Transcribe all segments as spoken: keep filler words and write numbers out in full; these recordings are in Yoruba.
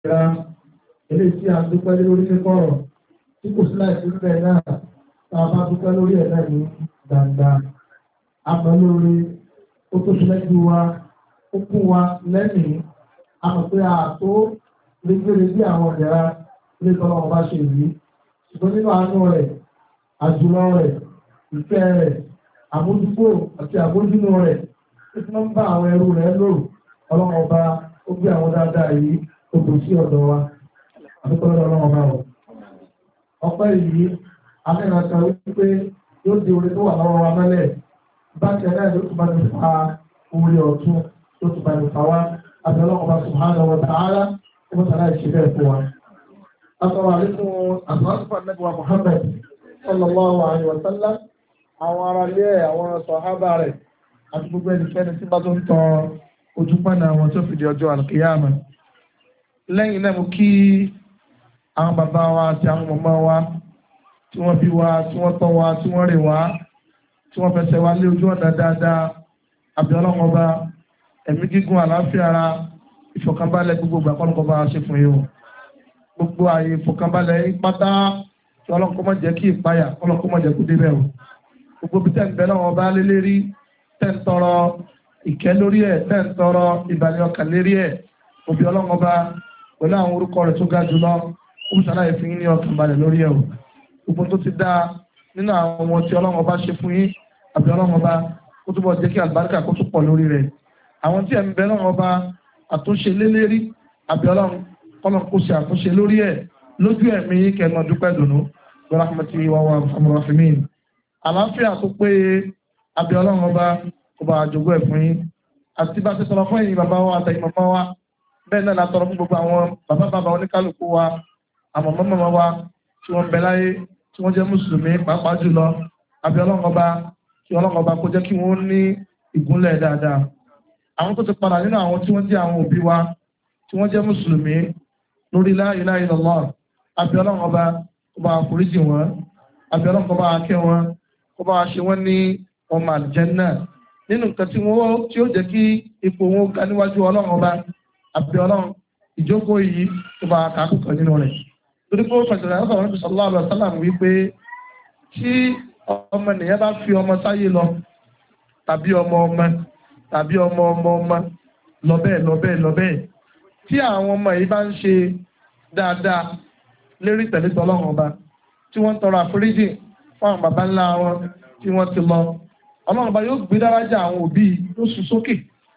ìlera eléyìí tí a dúpẹ́ lórí kíkọ́rọ̀ tí kò sí láìsí bẹ́ẹ̀ náà tá a bá dúpẹ́ lórí ẹ̀ náà ní gbangba àmọ́ lórí ó tó ṣẹlẹ́jú wa ó kún wa lẹ́mìí àmọ́ pé àtó légbére bí àwọn ìdẹ̀ra ilé tọ́lọ́ wọn bá ṣe yìí ṣùgbọ́n nínú àánú rẹ̀ àjùlọ rẹ̀ ìfẹ́ rẹ̀ àmójúgbò àti àbójúnú rẹ̀ tí wọ́n ń bá àwọn ẹrú rẹ̀ lò ọlọ́run ọba ó gbé àwọn dáadáa yìí ó kò sí ọ̀dọ̀ wa àdúgbò ọlọ́run ọba rẹ̀. ọpẹ́ yìí amẹ́ra kan wípé yóò di orí tó wà lọ́wọ́ wa mẹ́lẹ̀ bákan náà ló tún bá ní fa orí ọ̀tún ló tún bá ní fa wá àti ọlọ́run ọba subhanahu wa ta'ala ó mọ̀ sára ìṣe bẹ́ẹ̀ fún wa. asọ̀rọ̀ àlékún àtúwásífà nẹ́gbà Muhammad sallallahu alaihi wa sallam àwọn ará ilé àwọn sàhábà rẹ̀ àti gbogbo ẹnikẹ́ni tí bá tó ń tọ ojúpọ̀nà àwọn tó fìdí ọjọ́ àlùkìyàmà. lẹ́yìn náà mo kí àwọn bàbá wa àti àwọn màmá wa tí wọ́n bí wa tí wọ́n tọ́ wa tí wọ́n rè wá tí wọ́n fẹsẹ̀ wá lé ojú ọ̀nà dáadáa àbí ọlọ́run ọba ẹ̀mí gígùn àlàáfíà ara ìfọ̀kànbalẹ̀ gbogbo ìgbà kọ́nù kọ́ba ṣe fún yìí o gbogbo ààyè ìfọ̀kànbalẹ̀ pátá tí ọlọ́run kọ́ mọ̀ jẹ́ kí ìpayà ọlọ́run kọ́ mọ̀ jẹ́ kó débẹ̀ o gbogbo bí tẹ́ǹbẹ̀ náà ọba lélẹ́rí tẹ́ǹtọrọ ìkẹ́ lórí ẹ̀ tẹ́ǹtọrọ ìbàlẹ̀ ọkàn lérí ẹ̀ òbí ọlọ́run ọba pẹ̀lú àwọn orúkọ rẹ̀ tó ga jùlọ ó ń ṣàlàyé fún yín ní ọkàn balẹ̀ lórí ẹ̀ o gbogbo tó ti dáa nínú àwọn ọmọ tí ọlọ́run ọba ṣe fún yín àbí ọlọ́run ọba ó túbọ̀ jẹ́ kí àlùbáríkà kó tún pọ̀ lórí rẹ̀ àwọn tí ẹ̀mí bẹ́ẹ̀ ọlọ́run ọba àtúnṣe lélẹ́rí àbí ọlọ́run kọ́nà kó ṣe àtúnṣe lórí ẹ̀ lójú ẹ̀mí kẹ́mọ̀ dúpẹ́ dùnú rahmatihi wa rahmin àlàáfíà tó pé àbí ọlọ́run ọba ọba àjogún ẹ̀ fún yín àti bá ti sọ̀rọ̀ fún ẹ̀yin bàbá wa àtẹ̀yin màmá wa bẹ́ẹ̀ náà látọrọ fún gbogbo àwọn bàbá bàbá oníkálukú wa àmọ́ mọ́mọ́ wa tí wọ́n ń bẹ láyé tí wọ́n jẹ́ mùsùlùmí pàápàá jùlọ àbí ọlọ́run ọba kí ọlọ́run ọba kó jẹ́ kí wọ́n ní ìgúnlẹ̀ dáadáa àwọn tó ti padà nínú àwọn tí wọ́n jẹ́ àwọn òbí wa tí wọ́n jẹ́ mùsùlùmí lórí la ilaha illallah àbí ọlọ́run ọba kó bá foríjì wọn àbí ọlọ́run kó bá kẹ́ wọn kó bá ṣe wọ́n ní ọmọ àlùjánnà nínú nǹkan tí wọ́n tí ó jẹ́ kí ipò wọn ga níwájú ọlọ́run ọba àbí ọlọ́run ìjókòó yìí tó bá kàákù kan nínú rẹ̀ torí pé ó pẹ̀sẹ̀ rẹ̀ ọ̀sán ọ̀rẹ́ sallallahu alaihi wasallam wípé tí ọmọ nìyẹn bá fi ọmọ sáyé lọ tàbí ọmọ ọmọ tàbí ọmọ ọmọ ọmọ lọ bẹ́ẹ̀ lọ bẹ́ẹ̀ lọ bẹ́ẹ̀ tí àwọn ọmọ yìí bá ń ṣe dáadáa lérí tẹ̀lé tọ́lọ́run ọba tí wọ́n ń tọrọ àforíjì fún àwọn bàbá ńlá wọn tí wọ́n ti lọ ọlọ́run ọba yóò gbé dárájà àwọn òbí yóò sún sókè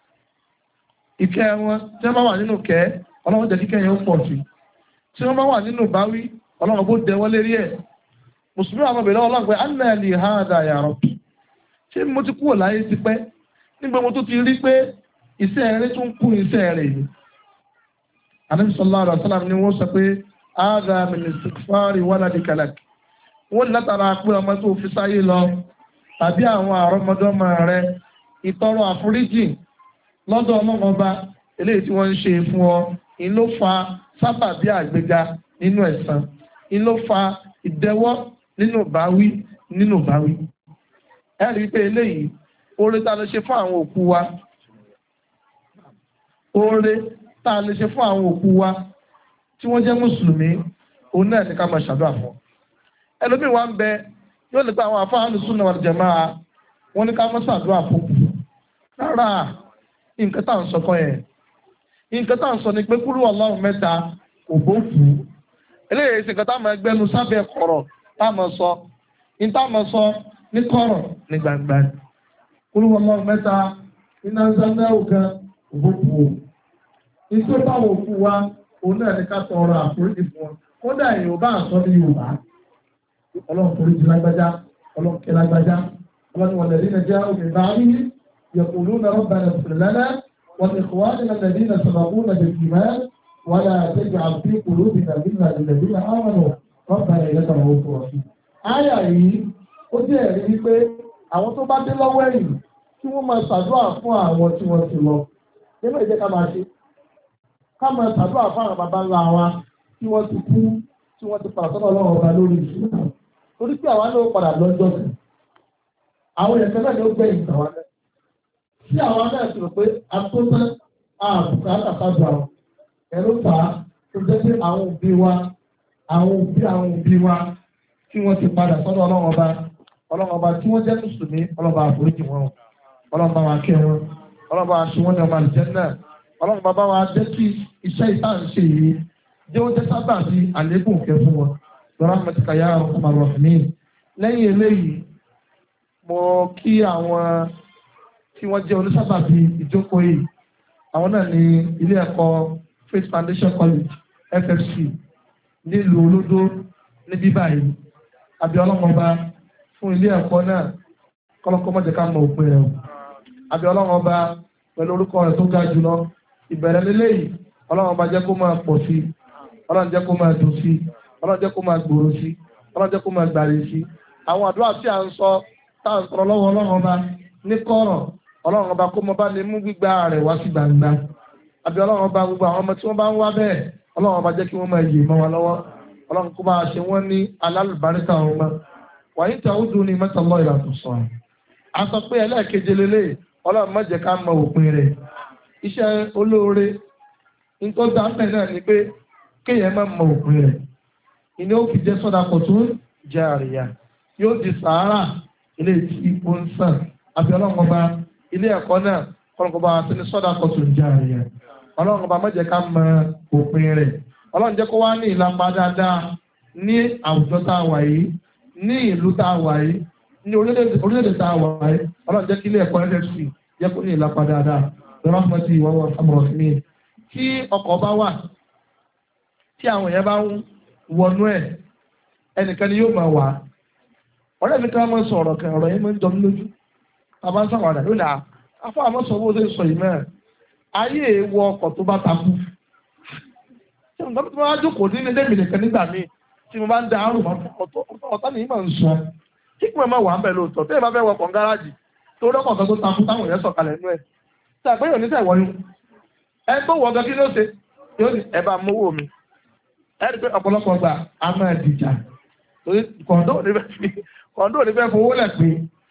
ìkẹ́ wọn tí wọ́n bá wà nínú kẹ́ ọlọ́run jẹ́ kíkẹ́ yẹn ó pọ̀ sí tí wọ́n bá wà nínú báwí ọlọ́run bó dẹ wọ́n lérí ẹ̀ mùsùlùmí àwọn obìnrin ọlọ́run pé anna li hada ya rabbi ṣé mo ti kúrò láyé ti pẹ́ nígbà mo tó ti rí pé iṣẹ́ rẹ̀ tún kú iṣẹ́ rẹ̀ yìí Ànábì sallallahu alaihi wasallam ni wọ́n sọ pé hada min istighfari waladika lak wọ́n látara pé ọmọ tó fi sáyé lọ tàbí àwọn àrọ́mọdọ́mọ rẹ̀ ìtọrọ àforíjì lọ́dọ̀ ọlọ́run ọba eléyìí tí wọ́n ń ṣe fún ọ in ló fa sábàbí àgbéga nínú ẹ̀san in ló fa ìdẹwọ́ nínú báwí nínú báwí ẹ rí i pé eléyìí oore tá a lè ṣe fún àwọn òkú wa oore tá a lè ṣe fún àwọn òkú wa tí wọ́n jẹ́ mùsùlùmí òun náà ní ká máa ṣàdúrà fún ẹlòmíì wá ń bẹ yóò lè gba àwọn àfáà Sunnah wal Jamā'ah wọ́n ní ká máa ṣàdúrà fún rárá nǹkan tá à ń sọ kọ́ yẹn nǹkan tá à ń sọ ni pé kúrú Ọlọ́run mẹ́ta kò bófù eléyìí ṣe nǹkan tá à máa gbẹnu sábẹ́ kọ̀rọ̀ tá à máa sọ ní tá à máa sọ ní kọ̀rọ̀ ní gbangba kúrú Ọlọ́run mẹ́ta iná sáná òkan kò bófù o nítorí báwo fún wa òun náà ní ká tọrọ àforíjì fún wọn kódà èèyàn bá sọ ní Yorùbá Ọlọ́run foríjì lágbájá Ọlọ́run kẹ́ lágbájá Ọlọ́run wọlé nínú jẹ́ òmìnira rí يقولون ربنا اغفر لنا ولإخواننا الذين سبقونا بالإيمان ولا تجعل في قلوبنا غلا للذين آمنوا ربنا إنك رؤوف رحيم. Àyà yìí ó jẹ́ ẹ̀rí wípé àwọn tó bá dé lọ́wọ́ ẹ̀yìn tí wọ́n máa ṣàdúrà fún àwọn tí wọ́n ti lọ. Nínú ìjẹ́ ká máa ṣe ká máa ṣàdúrà fún àwọn bàbá ńlá wa tí wọ́n ti kú tí wọ́n ti padà sọ́dọ̀ Ọlọ́run ọba lórí ìṣúná. Torí pé àwa náà padà lọ́jọ́ sí. Àwọn èèyàn náà ni ó gbẹ̀yìn tàwa náà. Tí àwọn náà ti rò pé atọ́tẹ́ àbùkátà sábà àwọn ẹ̀rọ fà á tó jẹ́ pé àwọn òbí wa àwọn òbí àwọn òbí wa tí wọ́n ti padà sọ́dọ̀ ọlọ́run ọba ọlọ́run ọba tí wọ́n jẹ́ mùsùlùmí ọlọ́run ọba àforíjì wọn ọlọ́run bá wa kẹ́ wọn ọlọ́run bá wa ṣe wọ́n ní ọmọ àlùjánnà ọlọ́run bá wa jẹ́ kí iṣẹ́ ìtànṣe yìí jẹ́ ó jẹ́ sábà sí àlékún òkè fún wọn lọ́rọ̀ mẹ́tìkà yá ọmọ rọ̀fìnì lẹ́yìn eléyìí mo kí àwọn tí wọ́n jẹ́ onísábàbí ìjókòó yìí àwọn náà ní ilé ẹ̀kọ́ Faith Foundation College F F C nílùú olódó níbí báyìí àbí ọlọ́run ọba fún ilé ẹ̀kọ́ náà kọ́lọ́kọ́ mọ́jẹ ká mọ òpin rẹ̀ àbí ọlọ́run ọba pẹ̀lú orúkọ rẹ̀ tó ga jùlọ ìbẹ̀rẹ̀ lélẹ́yìí ọlọ́run ọba jẹ́ kó máa pọ̀ sí ọlọ́run jẹ́ kó máa dùn sí ọlọ́run jẹ́ kó máa gbòòrò sí ọlọ́run jẹ́ kó máa gbàre sí àwọn àdúrà tí à ń sọ tá à ń sọ̀rọ̀ lọ́wọ́ ọlọ́run ọba ní kọ̀rọ̀ ọlọ́run ọba kó mọ bá lè mú gbígbà rẹ̀ wá sí gbangba àbí ọlọ́run ọba gbogbo àwọn ọmọ tí wọ́n bá ń wá bẹ́ẹ̀ ọlọ́run ọba jẹ́ kí wọ́n máa yè mọ́ wa lọ́wọ́ ọlọ́run kó máa ṣe wọ́n ní alálùbáríkà ọmọ wàyí tí àwọn dùn ní mẹ́tàlọ́ ìlànà sọ a sọ pé ẹlẹ́ẹ̀keje lélẹ̀ ọlọ́run má jẹ́ ká mọ òpin rẹ̀ iṣẹ́ olóore nítorí dáńtẹ̀ náà ni pé kéèyàn má mọ òpin rẹ̀ ìní ó fi jẹ́ sọ́dà kò tún jẹ́ àríyá yóò di sàárà ilé tí ó ń sàn àbí ọlọ́run ọba ilé ẹ̀kọ́ náà ọlọ́run ọba àti ní sọ́dà kò tún jẹ́ àríyá ọlọ́run ọba má jẹ́ ká mọ òpin rẹ̀ ọlọ́run jẹ́ kó wá ní ìlànà dáadáa ní àwùjọ tá a wà yìí ní ìlú tá a wà yìí ní orílẹ̀-èdè tá a wà yìí ọlọ́run jẹ́ kí ilé ẹ̀kọ́ F F C jẹ́ kó ní ìlànà dáadáa lọ́wọ́ fún ti ìwọ́wọ́ amọ̀rọ̀ sí mi tí ọkọ̀ bá wà tí àwọn èèyàn bá ń wọnú ẹ̀ ẹnìkan ni yóò máa wà ọ̀rẹ́ mi ká máa sọ ọ̀rọ̀ kan ọ̀rọ̀ yẹn máa ń jọ mí lójú bàbá ń sàwádà yóò là afọ àmọ́ sọ bó ṣe sọ yìí mẹ́rin ayé wọ ọkọ̀ tó bá takú tí mo bá jókòó ní ilé mi nìkan nígbà míì tí mo bá ń da àrùn ọ̀tá nìyí máa ń sọ kí kí wọ́n máa wà ń bẹ̀ lóòótọ́ tí èèyàn bá fẹ́ wọkọ̀ ń gáràjì tó rọ́pọ̀ kan tó takú táwọn èèyàn sọ̀kalẹ̀ nú ẹ̀ tí àgbẹ̀yọ̀ ní sẹ̀ wọ́yún ẹ tó wọ ọgọ́ kí ló ṣe yóò ní ẹ bá mówó mi ẹ rí pé ọ̀pọ̀lọpọ̀ gbà á máa dìjà torí kọ̀ǹdó ò ní fẹ́ fowó lẹ̀ pé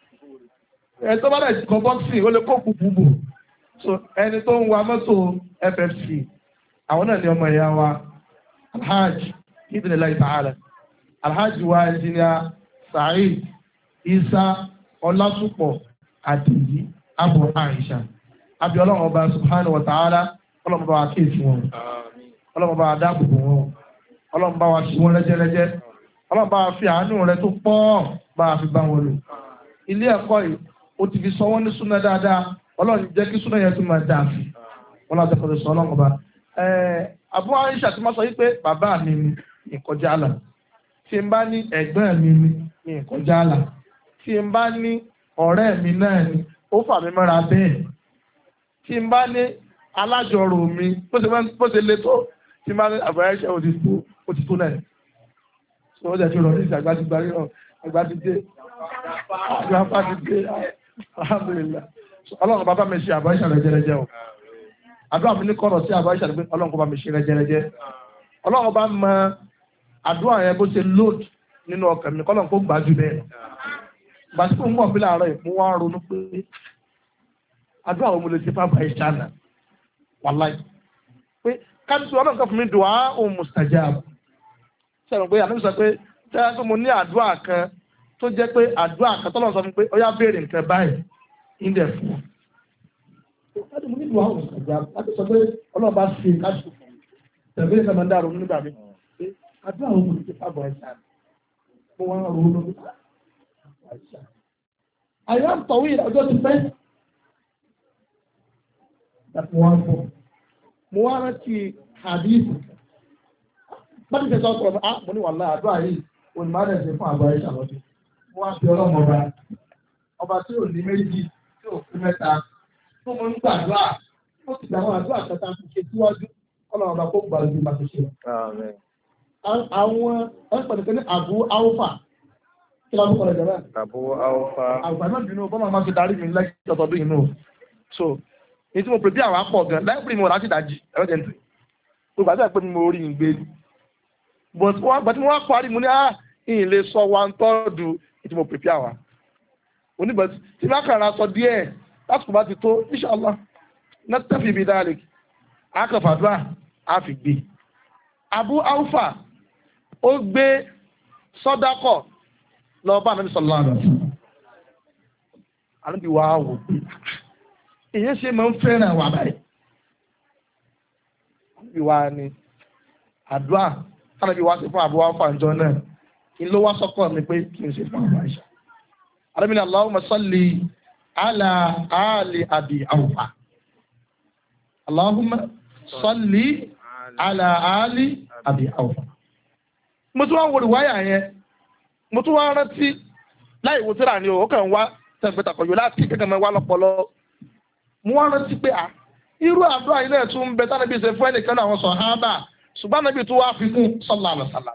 ẹ tó bá dẹ̀ kọ́ bọ́ọ̀sì ó lè kó kúkú so ẹni tó ń wa mọ́tò F F C àwọn náà ní ọmọ ìyá wa alhaji ibnillahi ta'ala alhaji wa engineer Saheed Isa ọlásùpọ̀ àdìyí abu Aisha àbí ọlọ́run ọba subhanahu wa ta'ala ọlọ́run bá wa kéèsì wọn ọlọ́run bá wa dáàbòbò wọn ọlọ́run bá wa ṣe wọn rẹ́jẹ́rẹ́jẹ́ ọlọ́run bá wa fi àánú rẹ tó pọ̀ bá wa fi bá wọn lò ilé ẹ̀kọ́ yìí ó ti fi sọ wọ́n ní súnà dáadáa ọlọ́run jẹ́ kí súnà yẹn tún máa dáa sí wọn láti fọdọ̀ sọ ọlọ́run ọba Abu Aisha ti máa sọ wípé bàbá mi ni ìkọjá àlà tí n bá ní ẹ̀gbọ́n mi ni ìkọjá àlà tí n bá ní ọ̀rẹ́ mi náà ni ó fà mí mọ́ra bẹ́ẹ̀ tí n bá ní alájọrò mi bó ṣe le tó tí n bá ní Abu Aisha ó ti tó náà tí wọ́n jẹ́ tí ó rọ̀ ní ìsìn àgbà ti gbarí ọ̀ àgbà ti dé àgbà ti dé alhamdulillah ọlọ́run bàbá mi ṣe Abu Aisha rẹ̀jẹ̀rẹ̀jẹ̀ o àdúrà mi ní kọ̀rọ̀ sí Abu Aisha pé ọlọ́run kó bá mi ṣe rẹ̀jẹ̀rẹ̀jẹ̀ ọlọ́run bá mọ àdúrà yẹn bó ṣe load nínú ọkàn mi kọ́lọ́run kó gbà jù bẹ́ẹ̀ gbàsíkò ń bọ̀ bí láàárọ̀ ìmú wa ronú pé àdúrà wo mo lè ṣe fún Abu Aisha náà wàláì pé káàdùsù ọlọ́run kan fún mi dùn á òun mustajab sẹ́yìn pé àdúrà sọ pé tẹ́lá tó mo ní àdúrà kan tó jẹ́ pé àdúrà kan tọ́lọ́run sọ fún pé ó yá béèrè nǹkan báyìí ń dẹ̀ fún ọ káàdùn mo ní dùn á òun mustajab láti sọ pé ọlọ́run bá ṣe káàdùsù fún mi tẹ̀lé ní sẹ́yìn dáa ronú nígbà mi pé àdúrà wo mo lè ṣe fún Abu Aisha mo wá ronú nígbà àyà ń tọ̀wé ọjọ́ ti pẹ́ láti wọ́n fún mo wá rántí hadith bájú ṣe sọ ọ̀pọ̀ ah mo ní wàhálà àdúrà yìí onímọ̀ràn ṣe fún Abu Aisha lọ́dún mo wá fi ọlọ́mọ ọba ọba tí ò ní méjì tí ò fi mẹ́ta tó mo ń gbàdúrà ó ti gbà wọn àdúrà kẹta ti ṣe síwájú ọlọ́mọ ọba kó gbà lójú máa ti ṣe. àwọn ẹ̀pẹ̀lẹ̀kẹ́ ní Abu Awfa kí ló ń kọ́ lẹ́jọ́ bẹ́ẹ̀. Abu Awfa. àgbà náà bínú bọ́lá máa fi darí mi lẹ́yìn ọ̀tọ̀dún inú so èyí tí mo pèpè àwọn apọ̀ gan láìpẹ́ mi wọ̀ láti dájí ẹ̀rọ jẹ́ nítorí gbogbo àti àpẹ́ mi mo rí ìgbé ni but wọ́n tí mo wá parí mo ní ah ìyìn lè sọ one third èyí tí mo pèpè àwọn oníbẹ̀tì tí bá kàrà sọ díẹ̀ láti kò bá ti tó inshallah nẹ́tẹ́fì bíi dáàlì akọ̀fàdúrà á fi gbé Abu Awfa ó gbé sọ́dákọ̀ lọ bá Ànábì sallallahu alaihi wasallam. Ànábì wá wò pé èyí ṣe máa ń fẹ́ràn wà báyìí. Ànábì wá ní àdúrà Ànábì wá sí fún Abu Awfa ǹjọ́ náà kí ló wá sọ́kọ̀ mi pé kí n ṣe fún àwọn Àìṣà. Ànábì ní Allahumma salli ala ali Abi Awfa. Allahumma salli ala ali Abi Awfa. Mo tún wá wo ìwáyà yẹn, mo tún wá rántí láì wo tíra ni o, ó kàn wá tẹ̀gbẹ́ta kọ̀yọ́ láti kẹ́kẹ́ mọ́ wá lọ́pọ̀lọ́. Mo wá rántí pé à irú àdúrà yìí náà tún ń bẹ tánàbí ṣe fún ẹnìkan náà àwọn sàhábà ṣùgbọ́n Ànábì tún wá fi kún sallallahu alaihi wasallam.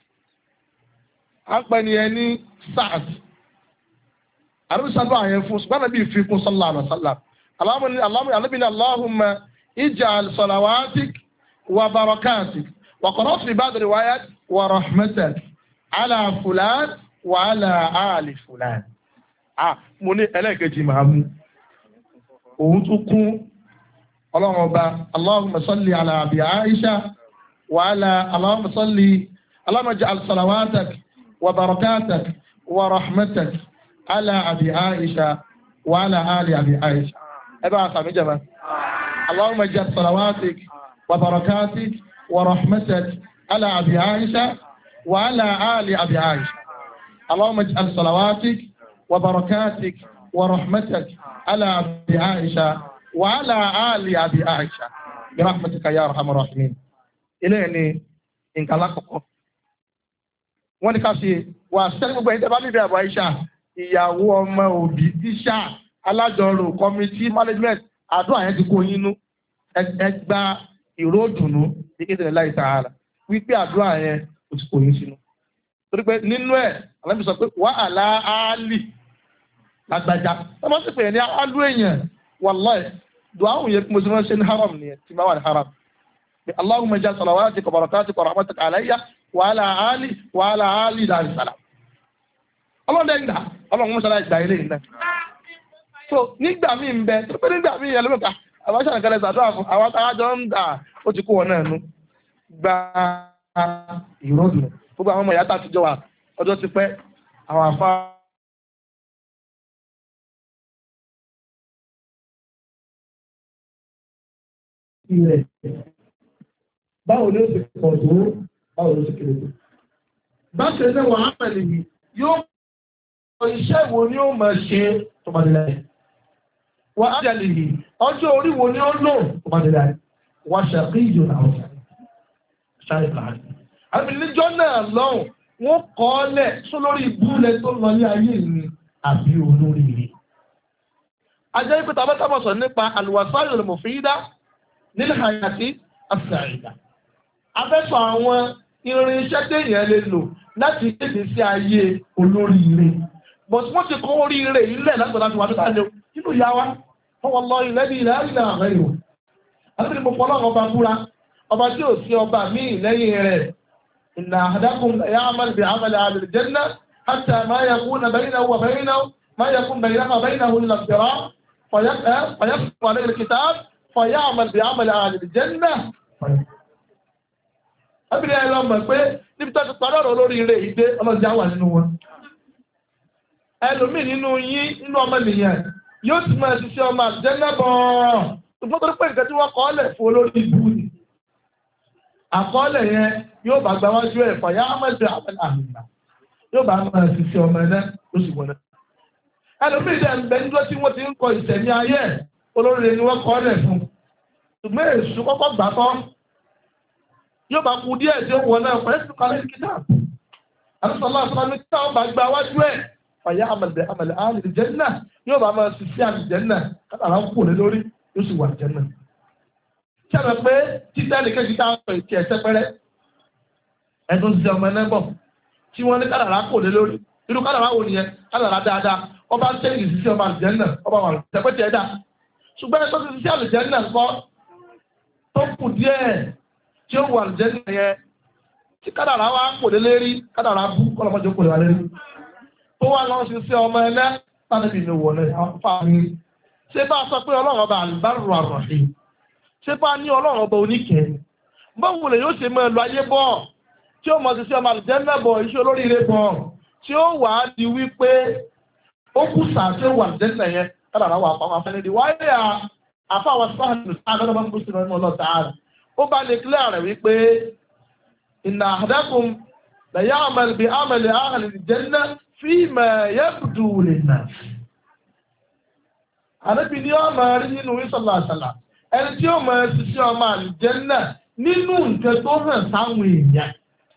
À ń pẹ́ ni ẹ ní Sa'd. Ànábì sábà yẹn fún ṣùgbọ́n Ànábì fi kún sallallahu alaihi wasallam. Ànábì ní Allahumma ij'al salawatik wa barakatik wa qara'tu fi ba'd riwayat wa rahmatak ala fulan wa ala ali fulan. Ah, mo ní ẹlẹ́ẹ̀kejì máa mú òun tún kún ọlọ́run ọba Allahumma salli ala Abi Aisha wa ala Allahumma salli Allahumma ij'al salawatak wa barakatak wa rahmatak ala Abi Aisha wa ala ali Abi Aisha. ẹ bá a sàmì jẹ́ اللهم اجعل صلواتك وبركاتك ورحمتك على أبي عائشة وعلى آل أبي عائشة. اللهم اجعل صلواتك وبركاتك ورحمتك على أبي عائشة وعلى آل أبي عائشة برحمتك يا أرحم الراحمين. إليني إن كلاكم wọ́n ní ká ṣe wà sẹ́ni gbogbo ẹ̀yìn tẹ́bá níbi àbọ̀ Aisha ìyàwó ọmọ òbí tíṣà alájọrò committee management àdúrà yẹn ti kó yín nú ẹgbà ìró dùnú ní kéde láì sàárà wípé àdúrà yẹn ó ti kó yín sínú torí pé nínú ẹ̀ Ànábì sọ pé wà á lá áálì lágbájá wọ́n máa ń sèpè ní áálù èèyàn wallahi dùn áhùn yẹn mo ti máa ń ṣe ní haram nìyẹn tí máa wà ní haram Allahumma ij'al salawatika wa barakatika wa rahmataka alayya wa ala ali wa ala ali dari salam ọlọ́dẹ ìgbà ọlọ́run mọ́ṣálá ìgbà ilé ìgbà so nígbà míì ń bẹ tó pé nígbà míì yẹn lómìnkà àwọn aṣáà nǹkan lẹ́sà àdúrà fún àwọn atájọ ń dà ó ti kó wọn náà nú gba ìrọ́dùn gbogbo àwọn ọmọ ìyá tàtijọ́ wa ọjọ́ ti pẹ́ àwọn afá ilẹ̀ báwo ló ṣe pọ̀ tó báwo ló ṣe kéré tó báṣẹ náà wà á pẹ̀lú yìí yóò iṣẹ́ wo ni ó máa ṣe tó bá délẹ̀ wà á jẹ́lì yìí ọjọ́ orí wo ni ó lò tó bá délẹ̀ wà ṣàkí ìjọ náà ṣáà láàrin àbí níjọ́ náà lọ́hùn wọ́n kọ́ ọ́ lẹ̀ só lórí ìbúlẹ̀ tó lọ ní ayé mi àbí olórí rẹ̀ ajẹ́ ìpẹ́ta abẹ́tàbọ̀ sọ nípa al-wasā'il al-mufīdah lil hayāti as-sa'īdah abẹ́sọ̀ àwọn irinṣẹ́ téèyàn lè lò láti kéde sí ayé olóríire but wọ́n ti kọ́ oríire ilẹ̀ láti láti wà ní sáà lẹ́wọ̀ nínú ìyá wa wọ́n wọ́n lọ ilẹ̀ ní ilẹ̀ ilẹ̀ ààrẹ ìwò àti mo fọ́lọ́ ọba búra ọba tí ò sí ọba míì lẹ́yìn rẹ̀ inna ahadakum ya'mal bi'amali ahli al-jannah hatta ma yakuna baynahu wa baynahu ma yakun baynahu wa baynahu illa dhira' fayasbiqu alayhi al-kitab faya'mal bi'amali ahli al-jannah Abìnrin ẹ̀rọ mọ̀ pé níbi tó ti padà ọ̀rọ̀ lórí ire ìdé ọlọ́jà wà nínú wọn. Ẹlòmíì nínú yín nínú ọmọ ènìyàn yóò ti máa ṣiṣẹ́ ọmọ àjẹ́nà bọ̀. Ṣùgbọ́n tó pé nǹkan tí wọ́n kọ́ ọ́lẹ̀ fún olórí ìbú ni. Àkọọ́lẹ̀ yẹn yóò bá gba wájú ẹ̀ fàyà ámẹ́sẹ̀ àmẹ́lẹ̀ àmìlà. Yóò bá máa ṣiṣẹ́ ọmọ ẹ̀dá ó sì wọlé. Ẹlòmíì dẹ̀ ń bẹ níjọ́ tí wọ́n ti ń kọ ìṣẹ̀mí ayé olórí ni wọ́n kọ́ ọ́lẹ̀ fún. Ṣùgbọ́n èṣù kọ́kọ́ gbà tán yóò bá kú díẹ̀ tí ó wọ náà pẹ̀lú sí kalẹ̀ kíkà àtúntàlá àtúntàlá tí wọ́n bá gba wájú ẹ̀ fàyà àmàlẹ̀ àmàlẹ̀ àlè jẹ́nà yóò bá máa ṣiṣẹ́ àlè jẹ́nà kátàlá kù lé lórí yóò sì wà jẹ́nà. ṣàbẹ̀ pé títẹ́ nìkan ti dáa sọ ìtì ẹ̀sẹ̀ pẹ́rẹ́ ẹ̀dùn ti ọmọ ẹ̀nẹ́ bọ̀ tí wọ́n ní kátàlá kù lé lórí irú kátàlá wo nìyẹn kátàlá dáadáa ọba ń tẹ́lẹ̀ ìṣiṣẹ́ ọmọ àlè jẹ́nà ọba wà tẹ́pẹ́tẹ́ ẹ̀dá ṣùgbọ́n ẹ̀ṣọ́ ti ṣiṣẹ́ àlè jẹ́nà kọ́ tó kù díẹ̀ tí ó wà jẹ́ yẹn tí kádàrá wá kò lé lérí kádàrá bú kọ́lọ̀mọ́jọ́ kò lè wà lérí tó wà lọ́wọ́ sí sí ọmọ ẹlẹ́ tánàbí ní wọlé fàárí ṣé bá sọ pé ọlọ́run ọba àlùbárò àròhìn ṣé bá ní ọlọ́run ọba oníkẹ́ báwo lè yóò ṣe máa lọ ayé bọ̀ tí ó mọ̀ sí sí ọmọ àlùjànnà bọ̀ iṣẹ́ olóríire bọ̀ tí ó wà á di wípé ó kù sàá tí ó wà àlùjànnà yẹn kádàrá wà pàwọn afẹ́lẹ́dì wáyé àfáwọn sáàlù sáàlù ọmọ bó sinmi ọlọ́ tààrà ó bá lè kílẹ̀ rẹ̀ wípé inna ahadakum la ya'mal bi amali ahli al-janna fima yabdu lin-nas. àdébí ni ó máa rí nínú ìsọ̀lá àṣàlà ẹni tí ó máa ṣiṣẹ́ ọmọ àlùjànnà nínú nǹkan tó hàn sáwọn èèyàn.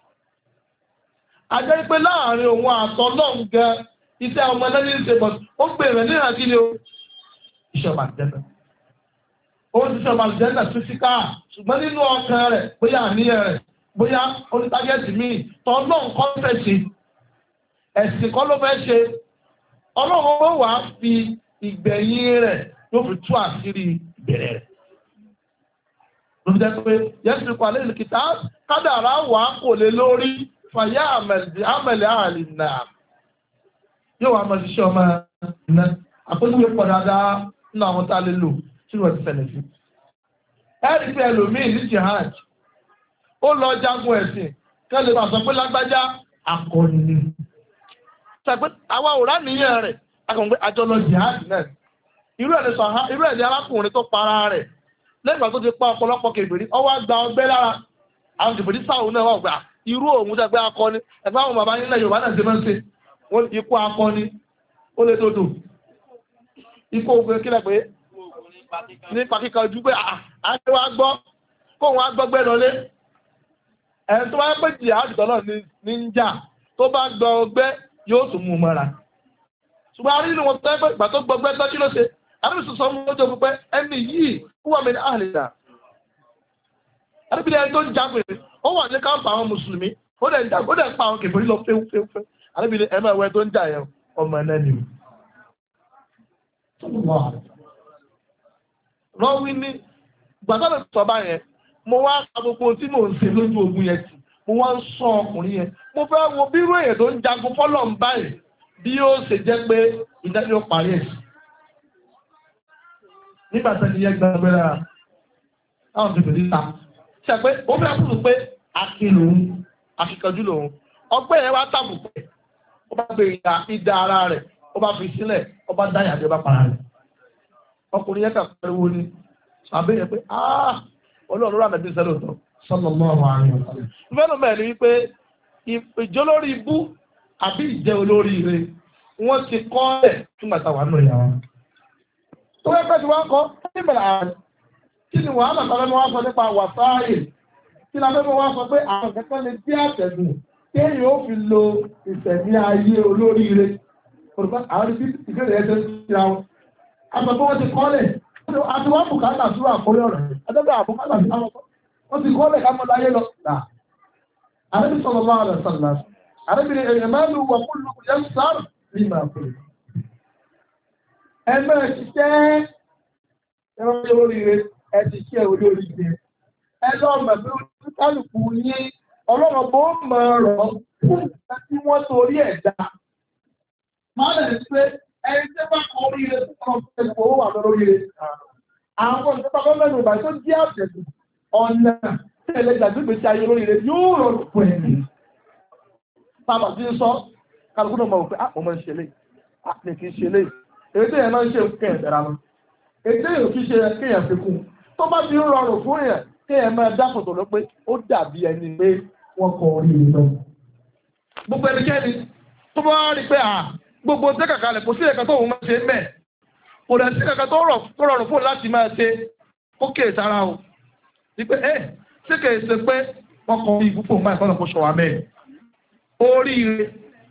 àjẹ́ pé láàrin òun àtọ́lọ́hun gan iṣẹ́ ọmọ ẹlẹ́ni ṣe bọ̀ ó gbèrè ní àkílẹ̀ o iṣẹ́ ọmọ àlùjànnà ó ti ṣe ọmọ àlùjànnà físíkà ṣùgbọ́n nínú ọkàn rẹ̀ bóyá àníyàn rẹ̀ bóyá onítàgẹ́tì míì tọ́lọ́hun kọ́ fẹ́ ṣe ẹ̀sìn kọ́ ló fẹ́ ṣe ọlọ́run ó wàá fi ìgbẹ̀yìn rẹ̀ yóò fi tú àṣírí ìbẹ̀rẹ̀ rẹ̀ ló fi jẹ́ pé yẹ́sì kọ́ alẹ́ ìlúkìtà kádàrá wàá kò lè lórí fàyà àmẹ̀lẹ̀ àlè náà yóò wá máa ṣiṣẹ́ ọmọ iná àpótí pọ̀ dáadáa nínú àwọn tá a lè lò tí wọ́n ti ṣẹlẹ̀ sí. ẹ̀rí pé ẹlòmíì ní jihad ó lọ jagun ẹ̀sìn kẹ́lẹ́ bá sọ pé lágbájá akọni ni. sàpé àwa ò ráníyàn rẹ̀ akọ̀wé àjọ lọ jihad náà irú ẹ̀ ní sọ irú ẹ̀ ní arákùnrin tó para rẹ̀ lẹ́yìn ìgbà tó ti pa ọ̀pọ̀lọpọ̀ kèbèrè ọwọ́ àgbà ọgbẹ́ lára àwọn kèbèrè sáwọn náà wà gbà irú òun tẹ́ pé akọni ẹ̀fọ́ àwọn bàbá nílẹ̀ Yorùbá náà ṣe máa ń ṣe ikú akọni ó lè dòdò ikú ogun kílẹ̀ pé nípa kíkà ojú pé àṣẹwà gbọ́ kóhun agbọ́gbẹ́ lọlé ẹni tó bá pẹ́ jì àdìtọ́ náà ní ń jà tó bá gbọ́ ọgbẹ́ yóò tún mú mọ́ra ṣùgbọ́n a rí inú wọn tó pẹ́ ìgbà tó gbọ́gbẹ́ tọ́jú ló ṣe àdìbìsì sọ mú ojú pé ẹni yìí wúwà mi ní àhìlá àdìbìsì ẹni tó ń jagun ó wà ní káńpà àwọn mùsùlùmí ó dẹ̀ ń jà ó dẹ̀ ń pa àwọn kèfèrí lọ fẹ́fẹ́fẹ́ àdìbìsì ẹ̀mọ́ ẹ̀wẹ́ tó ń jà yẹn ọmọ ẹ̀ náà nìyí. rọ́wí ní gbàdánù sọ́bà yẹn mo wá gbogbo tí mò ń ṣe lójú ogun yẹn tì mo wá ń sọ ọkùnrin yẹn mo fẹ́ wo bírú èyàn tó ń jagun fọ́lọ̀ ń báyìí bí ó ṣe jẹ́ pé ìdájọ́ ó parí ẹ̀ nígbà tẹ́ni yẹn gbàgbé rárá táwọn ti bèrè ta ṣe pé ó fẹ́ kúrò pé akin lòun akíkanjú lòun ọgbẹ́ yẹn wá tàbù pé ó bá gbé ìdá ìdá ara rẹ̀ ó bá fi sílẹ̀ ó bá dáyà bí ó bá para rẹ̀ ọkùnrin yẹn kà pariwo ni àbẹ́yẹ pé ah ọlọ́run rà nàbí sẹ́lẹ̀ ọ̀tọ̀ sallallahu alaihi wasallam. ìfẹ́nu mẹ́rin wípé ìjọ lórí ibú àbí ìjẹ́ olórí ire wọ́n ti kọ́ ẹ̀ fún àtàwọn àánú ìyàwó. tó yẹ pé tí wọ́n kọ́ níbẹ̀rẹ̀ ààrẹ kí ni wàhálà kan lẹ́nu wá sọ nípa wàsáàyè kí ni abẹ́fẹ́ wá sọ pé àwọn kẹ́kẹ́ lè dí àtẹ̀gùn kéèyàn ó fi lo ìtẹ̀mí ayé olórí ire. àwọn ibi ìbéèrè ẹ̀ tẹ́ sí ra wọn. àgbàgbọ́ wọn ti kọ́ lẹ̀ àti wọ́n bùkátà sí àkórí ọ̀rọ̀ ẹ̀dọ́gbà àbúkátà sí àwọn wọ́n ti kọ́ lẹ̀ ká mọ́ láyé lọ. àrẹ́bí sọ̀rọ̀ máa rẹ̀ sọ̀rọ̀ àrẹ́bí èèyàn mẹ́lú wọ̀ kúlù yẹn sáré ní ìmọ̀ àpò. ẹgbẹ́ ṣiṣẹ́ ẹ̀rọ olóríire ẹ̀ ti ṣe olóríire ẹ lọ mọ̀ pé kálukú yín ọlọ́run bó mọ̀ ọ̀rọ̀ fún tí wọ́n torí ẹ̀ dá. máa lẹ̀ pé ẹni tí wọ́n kọ oríire fún ọ̀pọ̀ owó wà lóríire. àwọn ìjọba gọ́ọ̀mẹ̀ntì ìgbà tó jẹ́ àtẹ̀gùn ọ̀nà tẹ̀lé gbàgbé tí ayé lóríire yóò rọrùn fún ẹ̀mí. Bàbá tí ń sọ kálukú náà mọ̀ pé àpò mọ̀ ń ṣe lé àpè kì í ṣe lé èyí tí èèyàn máa ń ṣe kéèyàn dára mọ́ èyí tí èèyàn kì í ṣe kéèyàn fi kún tó bá ti ń rọrùn fún èèyàn kéèyàn máa dákùn tó lọ pé ó dàbí ẹni pé wọ́n kọ oríire lọ. Gbogbo ẹnikẹ́ni tó bá rí pé à gbogbo tẹ́ kàkà lẹ̀ kò sí ẹ̀ka tó òun máa ṣe mẹ́ kò dẹ̀ sí ẹ̀ka tó rọrùn fún láti máa ṣe ó kéè sára o ní pé ẹ́ ṣé kèé ṣe pé wọ́n kọ ìbúpọ̀ máa ìkọ́nà kó ṣọwà mẹ́ oríire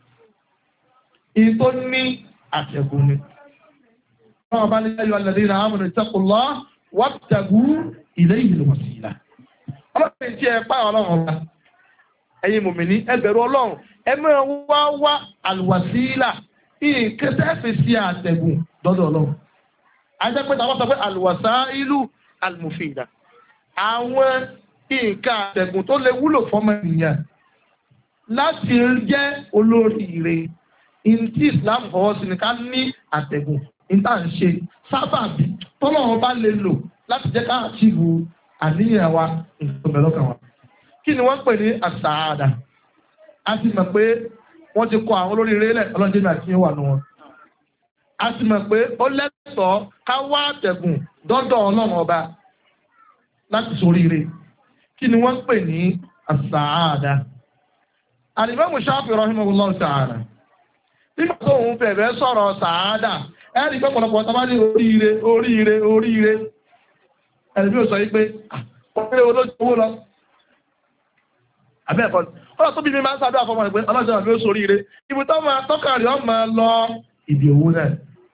ìtò ní àtẹ̀gùn ni wọ́n bá ní ayọ̀ alladhina amanu ittaqullah wabtagu ilayhi al-wasila ọlọ́pìn tí ẹ pá ọlọ́run ọba ẹ̀yin mùmínì ẹ bẹ̀rù ọlọ́run ẹ máa wá wá al-wasila ìkẹsẹ́ fi sí àtẹ̀gùn dọ́dọ̀ ọlọ́run ajẹ́pẹ́ta wọ́n sọ pé al-wasailu al-mufida àwọn nǹkan àtẹ̀gùn tó lè wúlò fọ́mọ ènìyàn láti jẹ́ olóríire ìntí Islam fọwọ́ sí ni ká ní àtẹ̀gùn ìta ń ṣe sábàbí tọ́lọ́run bá lè lò láti jẹ́ ká àtìwò àníyàn wa ìgbọ̀nbẹ̀ lọ́kàn wa kí ni wọ́n pè ní àsàádà a ti mọ̀ pé wọ́n ti kọ àwọn olóríire lẹ̀ ọlọ́jẹ́ náà kí wà nù wọn a ti mọ̀ pé ó lẹ́tọ̀ọ́ ká wá àtẹ̀gùn dọ́dọ̀ ọlọ́run ọba láti ṣoríire kí ni wọ́n pè ní àsàádà Al-Imam Shafi'i rahimahullah ta'ala nígbà tó òun bẹ̀rẹ̀ sọ̀rọ̀ sàádà ẹ̀rí pé pọ̀lọpọ̀ tó bá ní oríire oríire oríire ẹ̀rí bí ó sọ yí pé ọ̀pẹ́ olóòwò lọ abẹ́ẹ̀kọ́ ọ̀rọ̀ tó bí mi máa ń sábẹ́ àfọmọ́ ìpín ọlọ́jọ́ àbí ó soríire ibi tó máa tọ́ka rí ọmọ lọ ìdí owó náà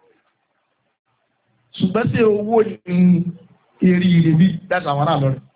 ṣùgbọ́n sí owó ní eré ire bí dáta àwọn náà lọ́rẹ̀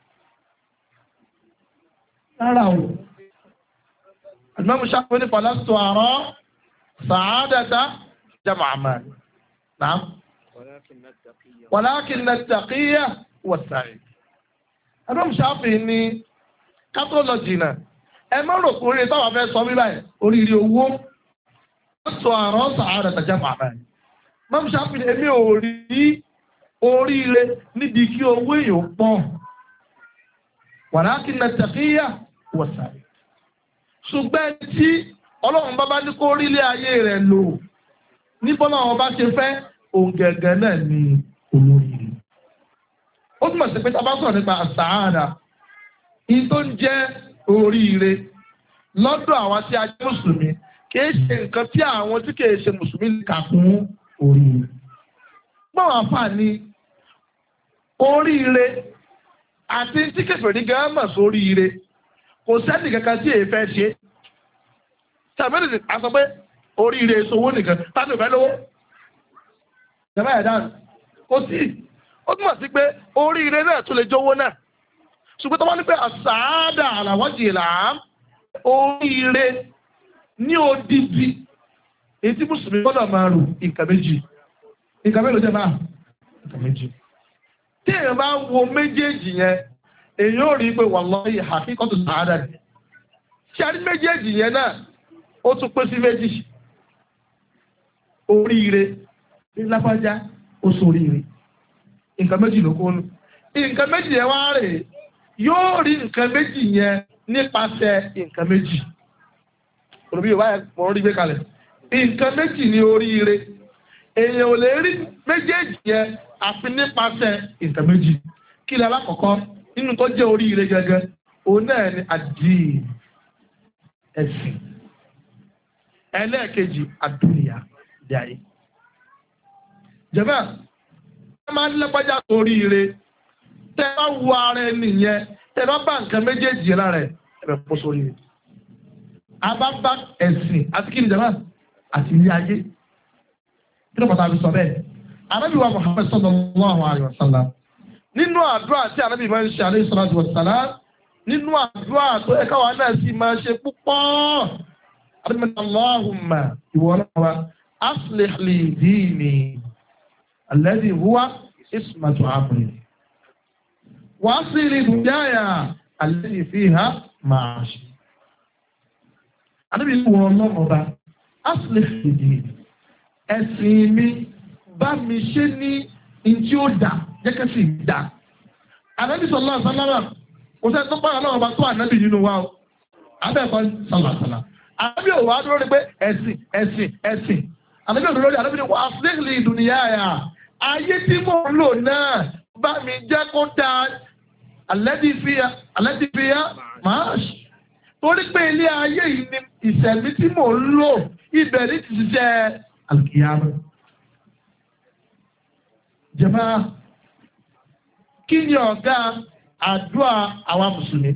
rárá o àdúgbò ṣàpẹ́ ní fàlásù àrọ́ sàádẹ́ta jama àmàlì náà wàlákin na tàkíyà wọ̀sàrí àdúgbò ṣàpẹ́ ní kátó lọ jìnà ẹ má rò pé orí táwọn afẹ́ sọ bíbá ẹ̀ oríire owó sọ àrọ́ sàádẹ́ta jama àmàlì mọ́mú ṣàpẹ́ èmi ò rí oríire níbi kí owó èèyàn pọ̀ wàlákin na tàkíyà wọ̀sàrí ṣùgbọ́n tí ọlọ́run bá bá ní kó rílé ayé rẹ̀ lò níbọ́lá wọn bá ṣe fẹ́ òun gẹ̀gẹ̀ náà ni olóríire ó túnmọ̀ sí pé tá bá sọ̀rọ̀ nípa àsàádà in tó ń jẹ́ oríire lọ́dọ̀ àwọn tí a jẹ́ mùsùlùmí kìí ṣe nǹkan tí àwọn tí kìí ṣe mùsùlùmí kà fún oríire gbọ́n àǹfààní oríire àti tí kèfèrí gan mọ̀ sóríire kò sẹ́nì kankan tí èyí fẹ́ ṣe tàbí àsọ pé oríire ìṣòwò nìkan tàbí ìfẹ́ lówó jẹ́bá ẹ̀dá kò sí ó túnmọ̀ sí pé oríire náà tún lè jówó náà ṣùgbọ́n tó wọ́n ní pé àsàádà àlàwọ́jì ìlàám oríire ní odidi èyí tí mùsùlùmí gbọ́dọ̀ máa rò nǹkan méjì nǹkan mélòó jẹ́ máa nǹkan méjì tí èèyàn bá wo méjèèjì yẹn èyí ò rí pé wallahi hakíkọ́tù sàádà ni ṣe àrí méjèèjì yẹn náà ó tún pín sí méjì oríire ní lápájá ó sóríire nǹkan méjì ló kónú nǹkan méjì yẹn wá rè yóò rí nǹkan méjì yẹn nípasẹ̀ nǹkan méjì olùbí yorùbá yẹn mọ̀ ń rí gbé kalẹ̀ nǹkan méjì ní oríire èèyàn ò lè rí méjèèjì yẹn àfi nípasẹ̀ nǹkan méjì kí ni alákọ̀ọ́kọ́ nínú tó jẹ́ oríire gẹ́gẹ́ òun náà ni àdín ẹ̀sìn ẹlẹ́ẹ̀kejì àdúnyà bí ayé jẹ́bẹ́ ẹ máa ń lẹ́pàjá oríire tẹ́ bá wo ara ẹni yẹn tẹ́ bá bá nǹkan méjèèjì lára ẹ̀ ẹ̀bẹ̀ pọ̀ sórí rẹ̀ a bá bá ẹ̀sìn àti kí ni jẹ́bẹ́ àti ilé ayé kí ló pàtàkì sọ bẹ́ẹ̀ Ànábì wa Muhammad sallallahu alaihi wasallam nínú àdúrà tí Ànábì máa ń ṣe alayhi salatu wassalam nínú àdúrà tó ẹ̀ka wa náà sì máa ṣe púpọ̀ àbí Allahumma ìwọ náà aslih li dini alladhi huwa ismatu amri wa aslih li dunyaya allati fiha ma'ashi Ànábì ìwọ náà aslih li dini ẹ̀sìn mi bá mi ṣe ní ìtí ó dà jẹ́kẹ́ sì dà. Ànábì sallallahu alaihi wasallam kò sẹ́ tó pàdà náà ọba tó ànábì nínú wa o. Abẹ́ẹ̀kọ́ sallallahu alaihi wasallam. Ànábì ò wá dúró ní pé ẹ̀sìn ẹ̀sìn ẹ̀sìn. Ànábì ò dúró ní ànábì ní wà aslih li dunyaya. Ayé tí mò ń lò náà bá mi jẹ́ kó dá allati fiha allati fiha ma'ash. Torí pé ilé ayé yìí ni ìṣẹ̀mí tí mò ń lò ibẹ̀ ní ti ṣiṣẹ́ al-qiyamah. Jàmáà kí ni ọ̀gá àdúrà àwọn mùsùlùmí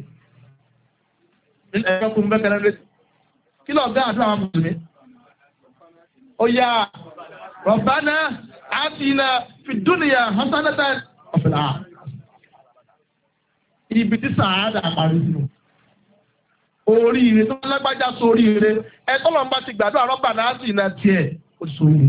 ẹ̀kọ́ kún bẹ́kẹ̀rẹ́ lé kí ni ọ̀gá àdúrà àwọn mùsùlùmí ó yá Rabbana atina fid dunya hasanatan wa fil akhirah ibi tí sàádà parí sínú oríire tó lágbájá sóríire ẹ̀kọ́ lọ́nà ti gbàdúrà Rabbana atina tiẹ̀ ó ti sóríire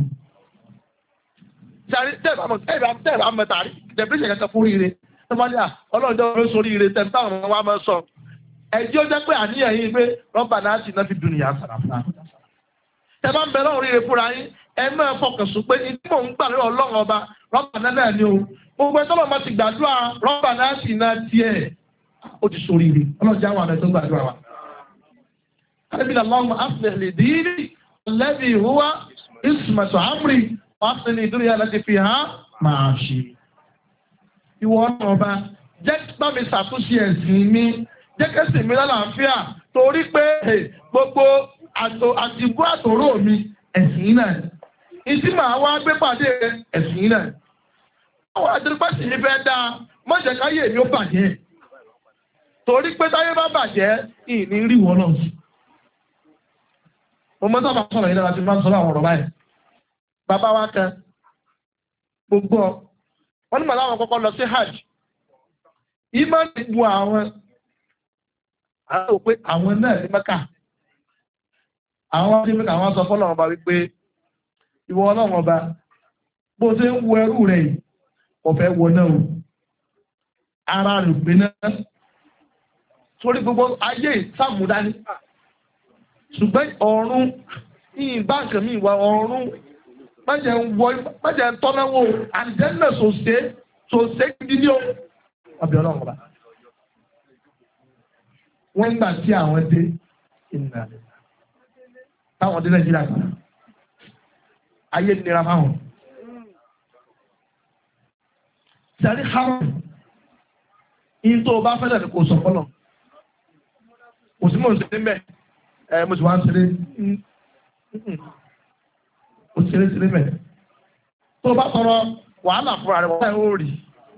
jàrí tẹ́ẹ̀bà mọ̀ tẹ́ẹ̀bà mọ̀ tàrí dẹ̀bíṣẹ̀ kẹta fún ire ẹgbàlẹ́ à ọlọ́jọ́ orí sórí ire tẹ́ẹ̀bà àwọn wa máa sọ ẹjí ó jẹ́ pé àníyàn yìí pé rọ́bà náà sì náà fi dùn ìyá sàràfà tẹ́ẹ̀bà ń bẹ lọ́wọ́ ire fúnra yín ẹ máa fọkàn sùn pé ìdí mò ń gbà lọ́wọ́ ọlọ́run ọba rọ́bà náà náà ni o gbogbo ẹjọ́ lọ́mọ ti gbàdúrà rọ́bà náà sì náà tiẹ̀ ó ti sórí rí ọlọ́jà wà náà tó gbàdúrà wa. alẹ́bí Allahumma aslih li dini alladhi huwa ismatu amri wa aslih li dunya allati fiha ma'ashi. ìwọ ọ̀nà ọba jẹ́ bá mi ṣàtúnṣe ẹ̀sìn mi jẹ́ kẹ́sìn mi lálàáfíà torí pé gbogbo àtìbú àtòrò mi ẹ̀sìn náà ìdí màá wá gbé pàdé ẹ̀sìn náà. àwọn àdìrúpẹ́sì mi fẹ́ dáa mọ́jẹ̀ káyé mi ó bàjẹ́ torí pé táyé bá bàjẹ́ ìní rí wọn náà sí. mo mọ́ sábà sọ̀rọ̀ yìí dára ti máa ń sọ̀rọ̀ àwọn ọ̀rọ̀ báyìí. bàbá wa kan gbogbo wọn ní màá láwọn kọ́kọ́ lọ sí hajj ìmọ̀ níbu àwọn àwọn òpé àwọn náà ní Mẹ́kà àwọn tí Mẹ́kà àwọn sọ fọ́lọ́run ọba wípé ìwọ ọlọ́run ọba bó ṣe ń wo ẹrú rẹ̀ yìí ọ̀fẹ́ wọ náà o ara rẹ̀ gbé náà torí gbogbo ayé ìsàmúdání ṣùgbọ́n ọ̀run yìí báǹkì mi wà ọ̀run májẹ̀ ń wọ májẹ̀ ń tọ́náwó àjẹ́nà sòṣè sòṣè gidi ní o ọbẹ̀ ọlọ́run ọba wọ́n ń gbà tí àwọn dé ìnà táwọn dé Nàìjíríà gbà ayé nira máhùn sẹ́rí haram in tó bá fẹ́lẹ̀ ní kò sọ fọ́lọ̀ kò sí mọ̀ ń ṣeré mẹ́ ẹ mo sì wá ń ṣeré ó ṣeré ṣeré mẹ́ tó bá sọ̀rọ̀ wàhálà fúnra rẹ̀ wọ́n ó rí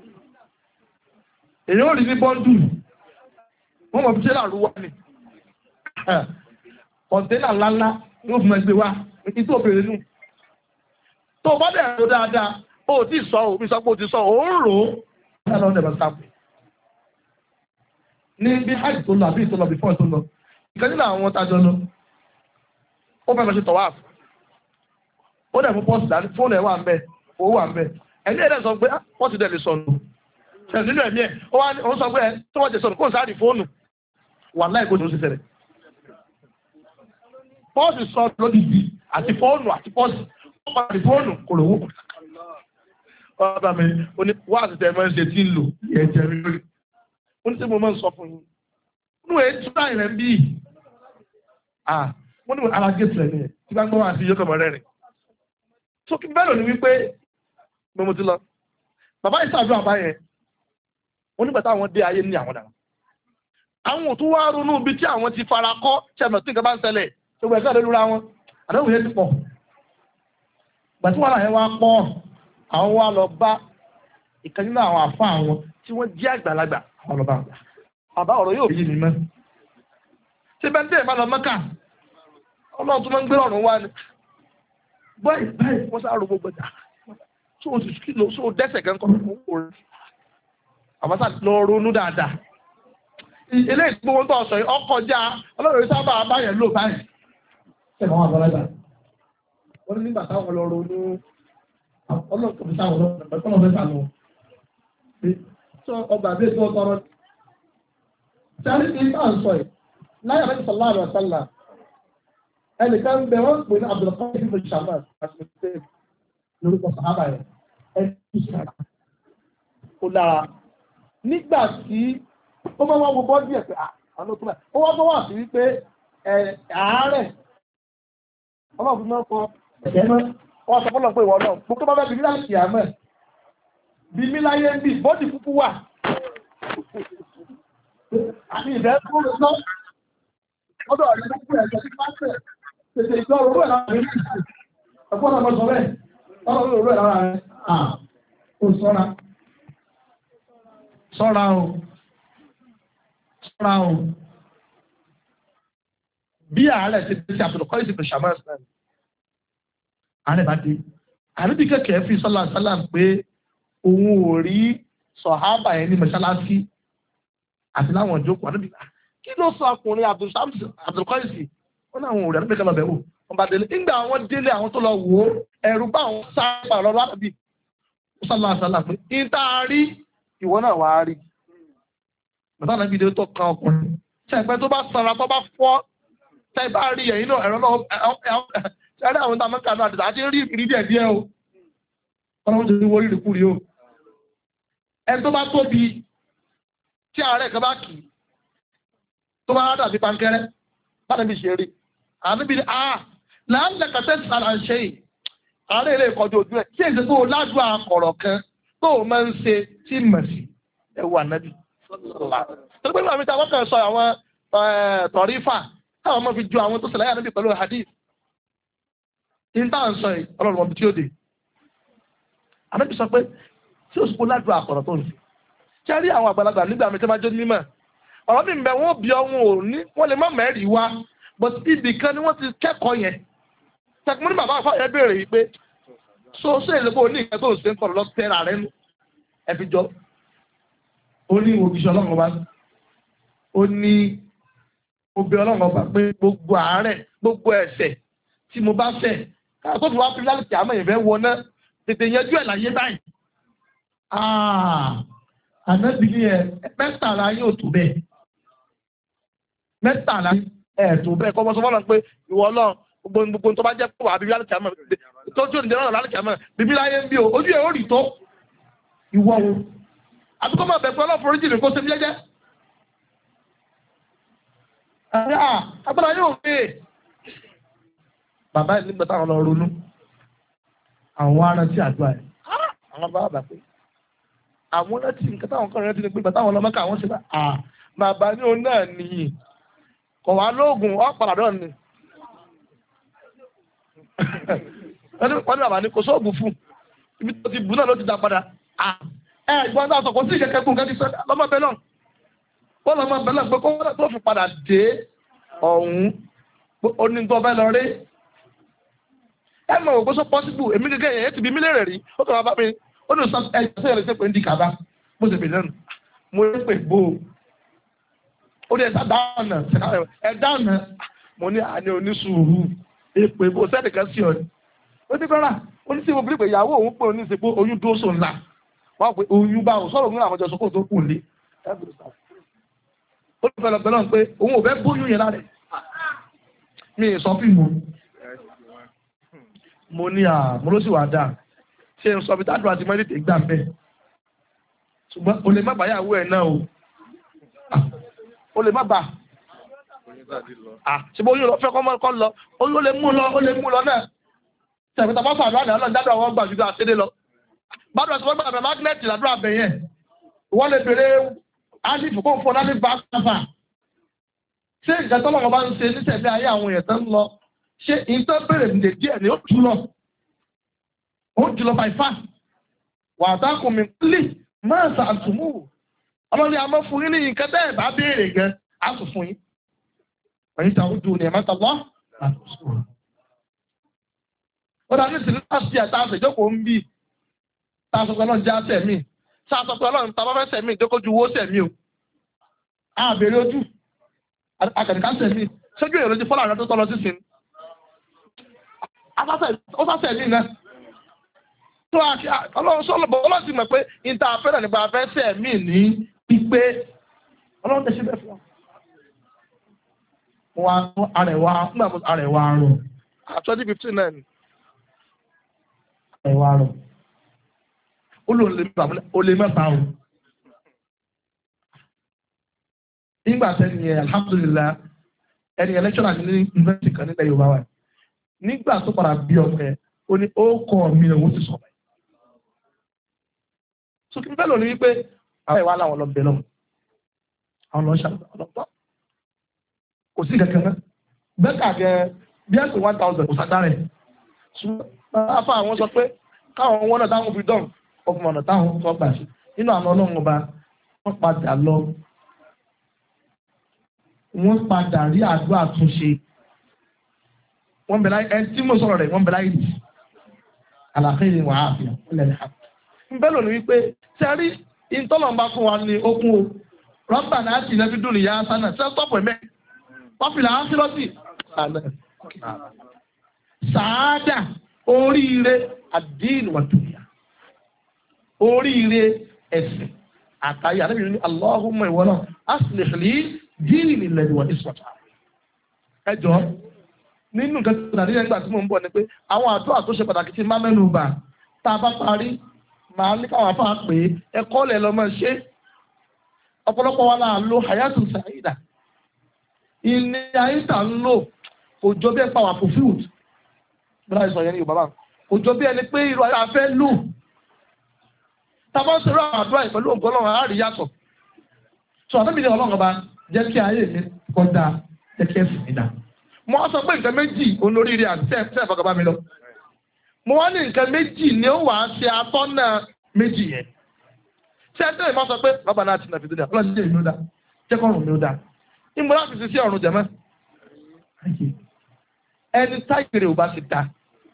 èyí ó rí ní bọ́ńdù wọ́n mọ̀ fi ṣe láàrú wá ní kọ̀ǹténà ńláńlá wọ́n fún ẹgbẹ́ wa ní tó bèrè nù tó bá dẹ̀ ló dáadáa ó ti sọ òbí sọ pé ó ti sọ ó ń rò ó láti ọ̀dẹ̀ bá sáàpù ní bí hajj tó lọ àbí ìtọ́lọ bí fọ́ọ̀ tó lọ ìkan nínú àwọn tájọ lọ ó fẹ́ lọ ṣe tọ̀wá ó dẹ̀ mú pọ́ọ̀sì dání fóònù ẹ̀ wà ń bẹ̀ owó wà ń bẹ̀ ẹni ẹ̀dẹ̀ sọ pé pọ́ọ̀sì dẹ̀ lè sọnù ṣẹ̀ nínú ẹ̀mí ẹ̀ ó sọ pé tó wọ́n ti sọnù kó ń sáà di fóònù wà láì kó ní ó sì ṣẹlẹ̀ pọ́ọ̀sì sọ lódìdí àti fóònù àti pọ́ọ̀sì ó máa di fóònù kò lówó ọba mi ó ní wá àti tẹ̀ mọ́ ṣe tí ń lò yẹ jẹ́ mi lórí ó ní sí mo máa ń sọ fún yín inú ẹ̀ tí báyìí rẹ̀ ń bí ah wọ́n ní ara gẹ̀ẹ́sì rẹ̀ nìyẹn tí bá ń gbọ́ wá sí yóò kọ̀ mọ́ rẹ̀ rìn tó kí bẹ́ẹ̀ lò ní wípé mo mo ti lọ bàbá ìsàdúrà báyẹn wọ́n nígbà táwọn dé ayé ní àwọn dàrú àwọn òtún wá ronú ibi tí àwọn ti fara kọ́ ṣẹ̀mọ̀ tí nǹkan bá ń ṣẹlẹ̀ tó gbẹ̀ sọ́ọ̀dẹ́ lóra wọn àdéhùn yẹn ti pọ̀ gbàtí wọ́n láyé wá pọ̀ àwọn wá lọ bá ìkan nínú àwọn àfa àwọn tí wọ́n jẹ́ àgbàlagbà àwọn lọ́ba àgbà àbá ọ̀rọ̀ yóò yé mi mọ́ ṣé bẹ́ẹ̀ tẹ́ ẹ̀ máa lọ Mẹ́kà ọlọ́run tó máa ń gbé ọ̀run wá ni báyìí báyìí wọ́n sá ro gbogbo ẹ̀dá tó o sì kìlò tó o dẹ́sẹ̀ kan kọ́ fún òun àbáṣà lọ ronú dáadáa eléyìí gbogbo tó ọ̀sọ̀ yìí ọkọjá ọlọ́run sábà báyẹn lò báyìí ṣe máa wà bọ́lágbà wọ́n ní nígbà táwọn lọ ronú ọlọ́run tó fi sáwọn lọ́wọ́ ọlọ́run fẹ́ sànù tó ọgbà bí ètò ọtọrọ sáré ní bá ń sọ yìí láyé àbẹ́tí sọ̀lá àrùn àtàlà ẹnìkan bẹ wọ́n pè ní Abdulkadir ibn Shammas àti ìpínlẹ̀ lórúkọ sàhábà yẹn ẹni tó sàrà ó dára nígbà tí ó bá wá wo bọ́ọ̀dì ẹ̀ pé àwọn tó báyìí ó wá tó wà sí wípé àárẹ̀ ọlọ́run náà kọ ẹ̀jẹ̀ náà wọ́n sọ fọ́lọ́ pé ìwọ náà gbogbo bá bẹ́ẹ̀ bí láti àmọ́ bí mí láyé ń bì bọ́ọ̀dì kúkú wà àti ìfẹ́ tó lọ sọ ọdọ̀ ọ̀rẹ́ tó kú ẹ̀jẹ̀ sí pásẹ̀ tètè ìjọ orú ẹ̀ lára rẹ̀ ẹ̀kọ́ náà sọ bẹ́ẹ̀ ọlọ́run orú ẹ̀ lára rẹ̀ à ó sọ́ra sọ́ra o sọ́ra o bí ààrẹ ti ti àbùdókọ́ ìsìnkú Shammas náà ààrẹ bá dé àríbí kẹ̀kẹ́ fi sọ́lá sálà pé òun ò rí sọ̀hábà yẹn ní mọ́ṣáláṣí àti láwọn ìjókòó àríbí kí ló sọ ọkùnrin àbùdókọ́ ìsìn wọn náà àwọn òrẹ́ àríbí kẹlọ́ bẹ̀ wò wọn bá délé nígbà àwọn délé àwọn tó lọ wò ó ẹ̀rù bá àwọn sábà lọ́wọ́ àbí sọ́lá sálà pé ìta rí ìwọ náà wàá rí bàtà náà bí tó kan ọkùnrin ṣẹ̀pẹ́ tó bá sanra tó bá fọ́ tẹ́ bá rí ẹ̀yìn náà ẹ̀rọ náà ṣẹ́rí àwọn tá a máa ń kà náà àti rí ìrí díẹ̀ díẹ̀ o ọlọ́run ti ní wọ́n rí ìrìkúrí o ẹni tó bá tóbi tí ààrẹ kan bá kì í tó bá dàbí pankẹ́rẹ́ bá níbi ṣe rí àníbi ni a láńlẹ̀ kàtẹ́ sàrà ń ṣe yìí ààrẹ ilé ìkọjú ojú ẹ̀ tí èsì tó lájú àkọ̀rọ̀ kan tó máa ń ṣe tí mẹ̀sì ẹ̀wà nábì tó gbé àwọn àwọn kan sọ àwọn tọ̀rífà táwọn ọmọ fi ju àwọn tó ṣẹlẹ̀ níbi pẹ̀lú hadith ìta ń sọ yìí ọlọ́run ọmọ tí ó dé àmì sọ pé tí ó sì kó lájú àkọ̀rọ̀ tó ń fi ṣe rí àwọn àgbàlagbà nígbà mi tí wọ́n jẹ́ mímọ̀ ọ̀rọ̀ mi bẹ̀ wọ́n bí ọ̀hún ò ní wọ́n lè má mẹ́rìí wá but ibì kan ni wọ́n ti kẹ́kọ̀ọ́ yẹn tẹkumọ́ ní bàbá àfọ yẹn béèrè yìí pé so ṣé èlé bó ní ìkẹ́ tó ń ṣe ń kọ̀ lọ tẹ́ra rẹ nù ẹ fi jọ ó ní òbíṣẹ́ ọlọ́run ọba ó ní òbí ọlọ́run ọba pé gbogbo àárẹ̀ gbogbo ẹ̀ṣẹ̀ tí mo bá fẹ́ káàkó tí wàá fi lálẹ́ tí àmọ́ ìfẹ́ wọ náà tètè yanjú ẹ̀ láyé báyìí. ànábì ní ẹ mẹ́tàlá yóò tó bẹ́ẹ̀ mẹ́tàlá ẹ̀ tó bẹ́ẹ̀ kọ́ bọ́sọ́ fọ́nà pé ìwọ ọlọ́run gbogbo gbogbo tó bá jẹ́ pé wàá bíbí lálẹ́ tí àmọ́ tó tí ò ní jẹ́ náà lálẹ́ tí àmọ́ bíbí láyé ń bí o ojú ẹ̀ ó rì tó ìwọ o àbíkọ́ máa bẹ̀ pé ọlọ́run foríjì rẹ̀ kó ṣe bí jẹ́jẹ́. agbára yóò gbé bàbá ẹ̀ nígbà táwọn lọ ronú àwọn arántí àdúrà ẹ̀ àwọn bàbá bà pé àwọn rántí nǹkan táwọn kan rántí ni pé bàtà àwọn ọlọ́mọkà àwọn ṣe bá bàbá ní òun náà nìyí kò wá lóògùn ọ̀pàdà ni wọ́n ní bàbá ní kò sóògùn fún ibi tó ti bù náà ló ti dá padà ẹ̀ ìgbọ́n náà sọ kò sí ìkẹ́kẹ́ kún kẹ́kẹ́ sọ lọ́mọ bẹ́ẹ̀ náà wọ́n lọ́mọ bẹ́ẹ̀ náà pé kó wọ́n tó fi padà dé ọ̀hún onítọ́ bẹ́ẹ̀ lọ rí ẹ mọ̀ ògbó sọ pọ́sibú èmi gẹ́gẹ́ yẹn ti bí mí lérè rí ó kàn wá bá mi ó ní sọ ẹ ṣe ẹ lè ṣe pé ń di kàbá mo sì bèèrè nù mo rí pé bò ó ní ẹ̀sà dáhùn ẹ̀ dáhùn mo ní àní onísùúrù èpè bò sẹ́nìkan sí ọ ni ó ní bẹ́rà ó ní sí mo bí pé ìyàwó òun pé òun ní ìsìnkú oyún dúró sùn ńlá wọ́n pe oyún bá òun sọ̀rọ̀ òun àwọn ọjọ́ sọ́kò tó kù lé ó ní fẹ́lẹ̀ pẹ̀lú pé òun ò fẹ́ bóyún yẹn lára mi ì sọ fíìmù mo ní à mo ló sì wà dáa ṣe ń sọ bí tádùn àti mọ́lẹ́ tè gbà bẹ́ẹ̀ ṣùgbọ́n o lè má bàyàwó ẹ̀ náà o o lè má bà ṣùgbọ́n oyún lọ fẹ́ kọ́ lọ oyún lè mú lọ ó lè mú lọ náà ṣàpẹta bá fàdúrà ní ọlọ́run dáadáa wọ́n gbà jù dáa ṣédé lọ bádùn àti wọ́n gbà bẹ̀ mágínẹ́ẹ̀tì làdúrà bẹ̀ yẹn wọ́n lè bèrè álífù kó fọ́ láti bá káfà ṣé ìjà tọ́lọ́wọ́ bá ń ṣe níṣẹ̀lẹ̀ ayé àwọn èèyàn tó ń lọ ṣé ìtọ́ bèrè ní díẹ̀ ni ó jù lọ ó jù lọ by far wà á dákun mi lè máa ṣàtúmù ọlọ́ni àmọ́ fún yín ní nǹkan tẹ́ ẹ̀ bá béèrè gan á sùn fún yín ẹ̀yin tàwọn ojú ni ẹ̀ máa tàbọ̀ ó dá ní ìsìn láti ṣe àtàwọn ìjókòó ń bí tá a sọ pé ọlọ́run jẹ́ àṣẹ mi tá a sọ pé ọlọ́run tá a bá fẹ́ sẹ̀mí ìjókòjú owó sẹ̀mí o á béèrè ojú akẹ̀kẹ́ sẹ̀mí sójú èrò ti fọ́lá rẹ tó tọ́ lọ sí sin ó sásẹ̀ mí náà tó ọlọ́run sọ́lọ́bọ̀ ọlọ́run ti mọ̀ pé ìta afẹ́rẹ́ nípa afẹ́ sẹ̀mí ní pípé ọlọ́run tẹ̀ síbẹ̀ fún wa arẹwà nígbà mo arẹwà rọ twenty fifteen náà ni arẹwà rọ ó lò lè mẹ́ta o nígbà tẹ́ni yẹn alhamdulillah ẹni yẹn lẹ́kṣọ́nà ní yunifásitì kan nílẹ̀ Yorùbá wa nígbà tó padà bí ọmọ ẹ ó ní ó kọ́ mi owó ti sọ̀rọ̀ so kí n bẹ́ẹ̀ lò ní wípé àwọn ìwà làwọn lọ bẹ̀ lọ àwọn lọ ṣàlùbọ̀ ọlọ́pàá kò sí kankan náà bẹ́ẹ̀ kàgẹ́ bí ẹ̀sìn one thousand kò sàdá rẹ̀ ṣùgbọ́n afa àwọn sọ pé káwọn wọn náà táwọn fi dán ọkùnrin ọ̀nà táwọn sọ gbà sí nínú àwọn ọlọ́run ọba wọ́n padà lọ wọ́n padà rí àdúrà túnṣe wọ́n bẹ̀rẹ̀ ẹ tí mo sọ̀rọ̀ rẹ̀ wọ́n bẹ̀rẹ̀ ayé nìyí àlàkéyìn wà á fi hàn lẹ́nu ha ń bẹ́ lónìí wípé sẹ́rí ìtọ́lọ́mbà fún wa ní okun o rọ́bà náà ti lẹ́bí dùn ìyá sánà sẹ́ sọ́pọ̀ ẹ̀mẹ́ pọ́fìlà á sí lọ́sì sàádà oríire àdínù wàtúnyà oríire ẹ̀sìn àtàyè àdébìnrin ní Allahumma ìwọ náà aslih li dini alladhi wa iswata ẹjọ́ nínú nǹkan tó dàdí nígbà tí mo ń bọ̀ ni pé àwọn àdúrà tó ṣe pàtàkì tí má mẹ́nu bà tá a bá parí màá ní káwọn afá pé ẹ̀kọ́ lẹ̀ lọ́mọ ṣe ọ̀pọ̀lọpọ̀ wa là ń lo hayatu sa'ida ilé ayé tà ń lò kò jọ bí ẹ pa wà fulfilled bí láì sọ yẹn ní Yorùbá bá kò jọ bí ẹni pé irú ayé afẹ́ lò tàbá ń sọ̀rọ̀ àwọn àdúrà ìpẹ̀lú ògbọ́n ọlọ́run àárí yàtọ̀ sọ àtẹ́bí ní ọlọ́run ọba jẹ́ kí ayé mi kọjá jẹ́ kí ẹ̀sìn mi dá mo wá sọ pé nǹkan méjì olóríire àti tẹ́ ẹ̀ fọkàbá mi lọ mo wá ní nǹkan méjì ni ó wà á ṣe atọ́nà méjì yẹn tí ẹ tẹ́lẹ̀ máa sọ pé bàbá náà ti nà fi dúdà ọlọ́run jẹ́ ìlú dá jẹ́ kọ́rùn mi ó dá ìmọ̀ láti fi sí ọ̀run jẹ̀mọ́ ẹni táìpèrè ò bá ti dá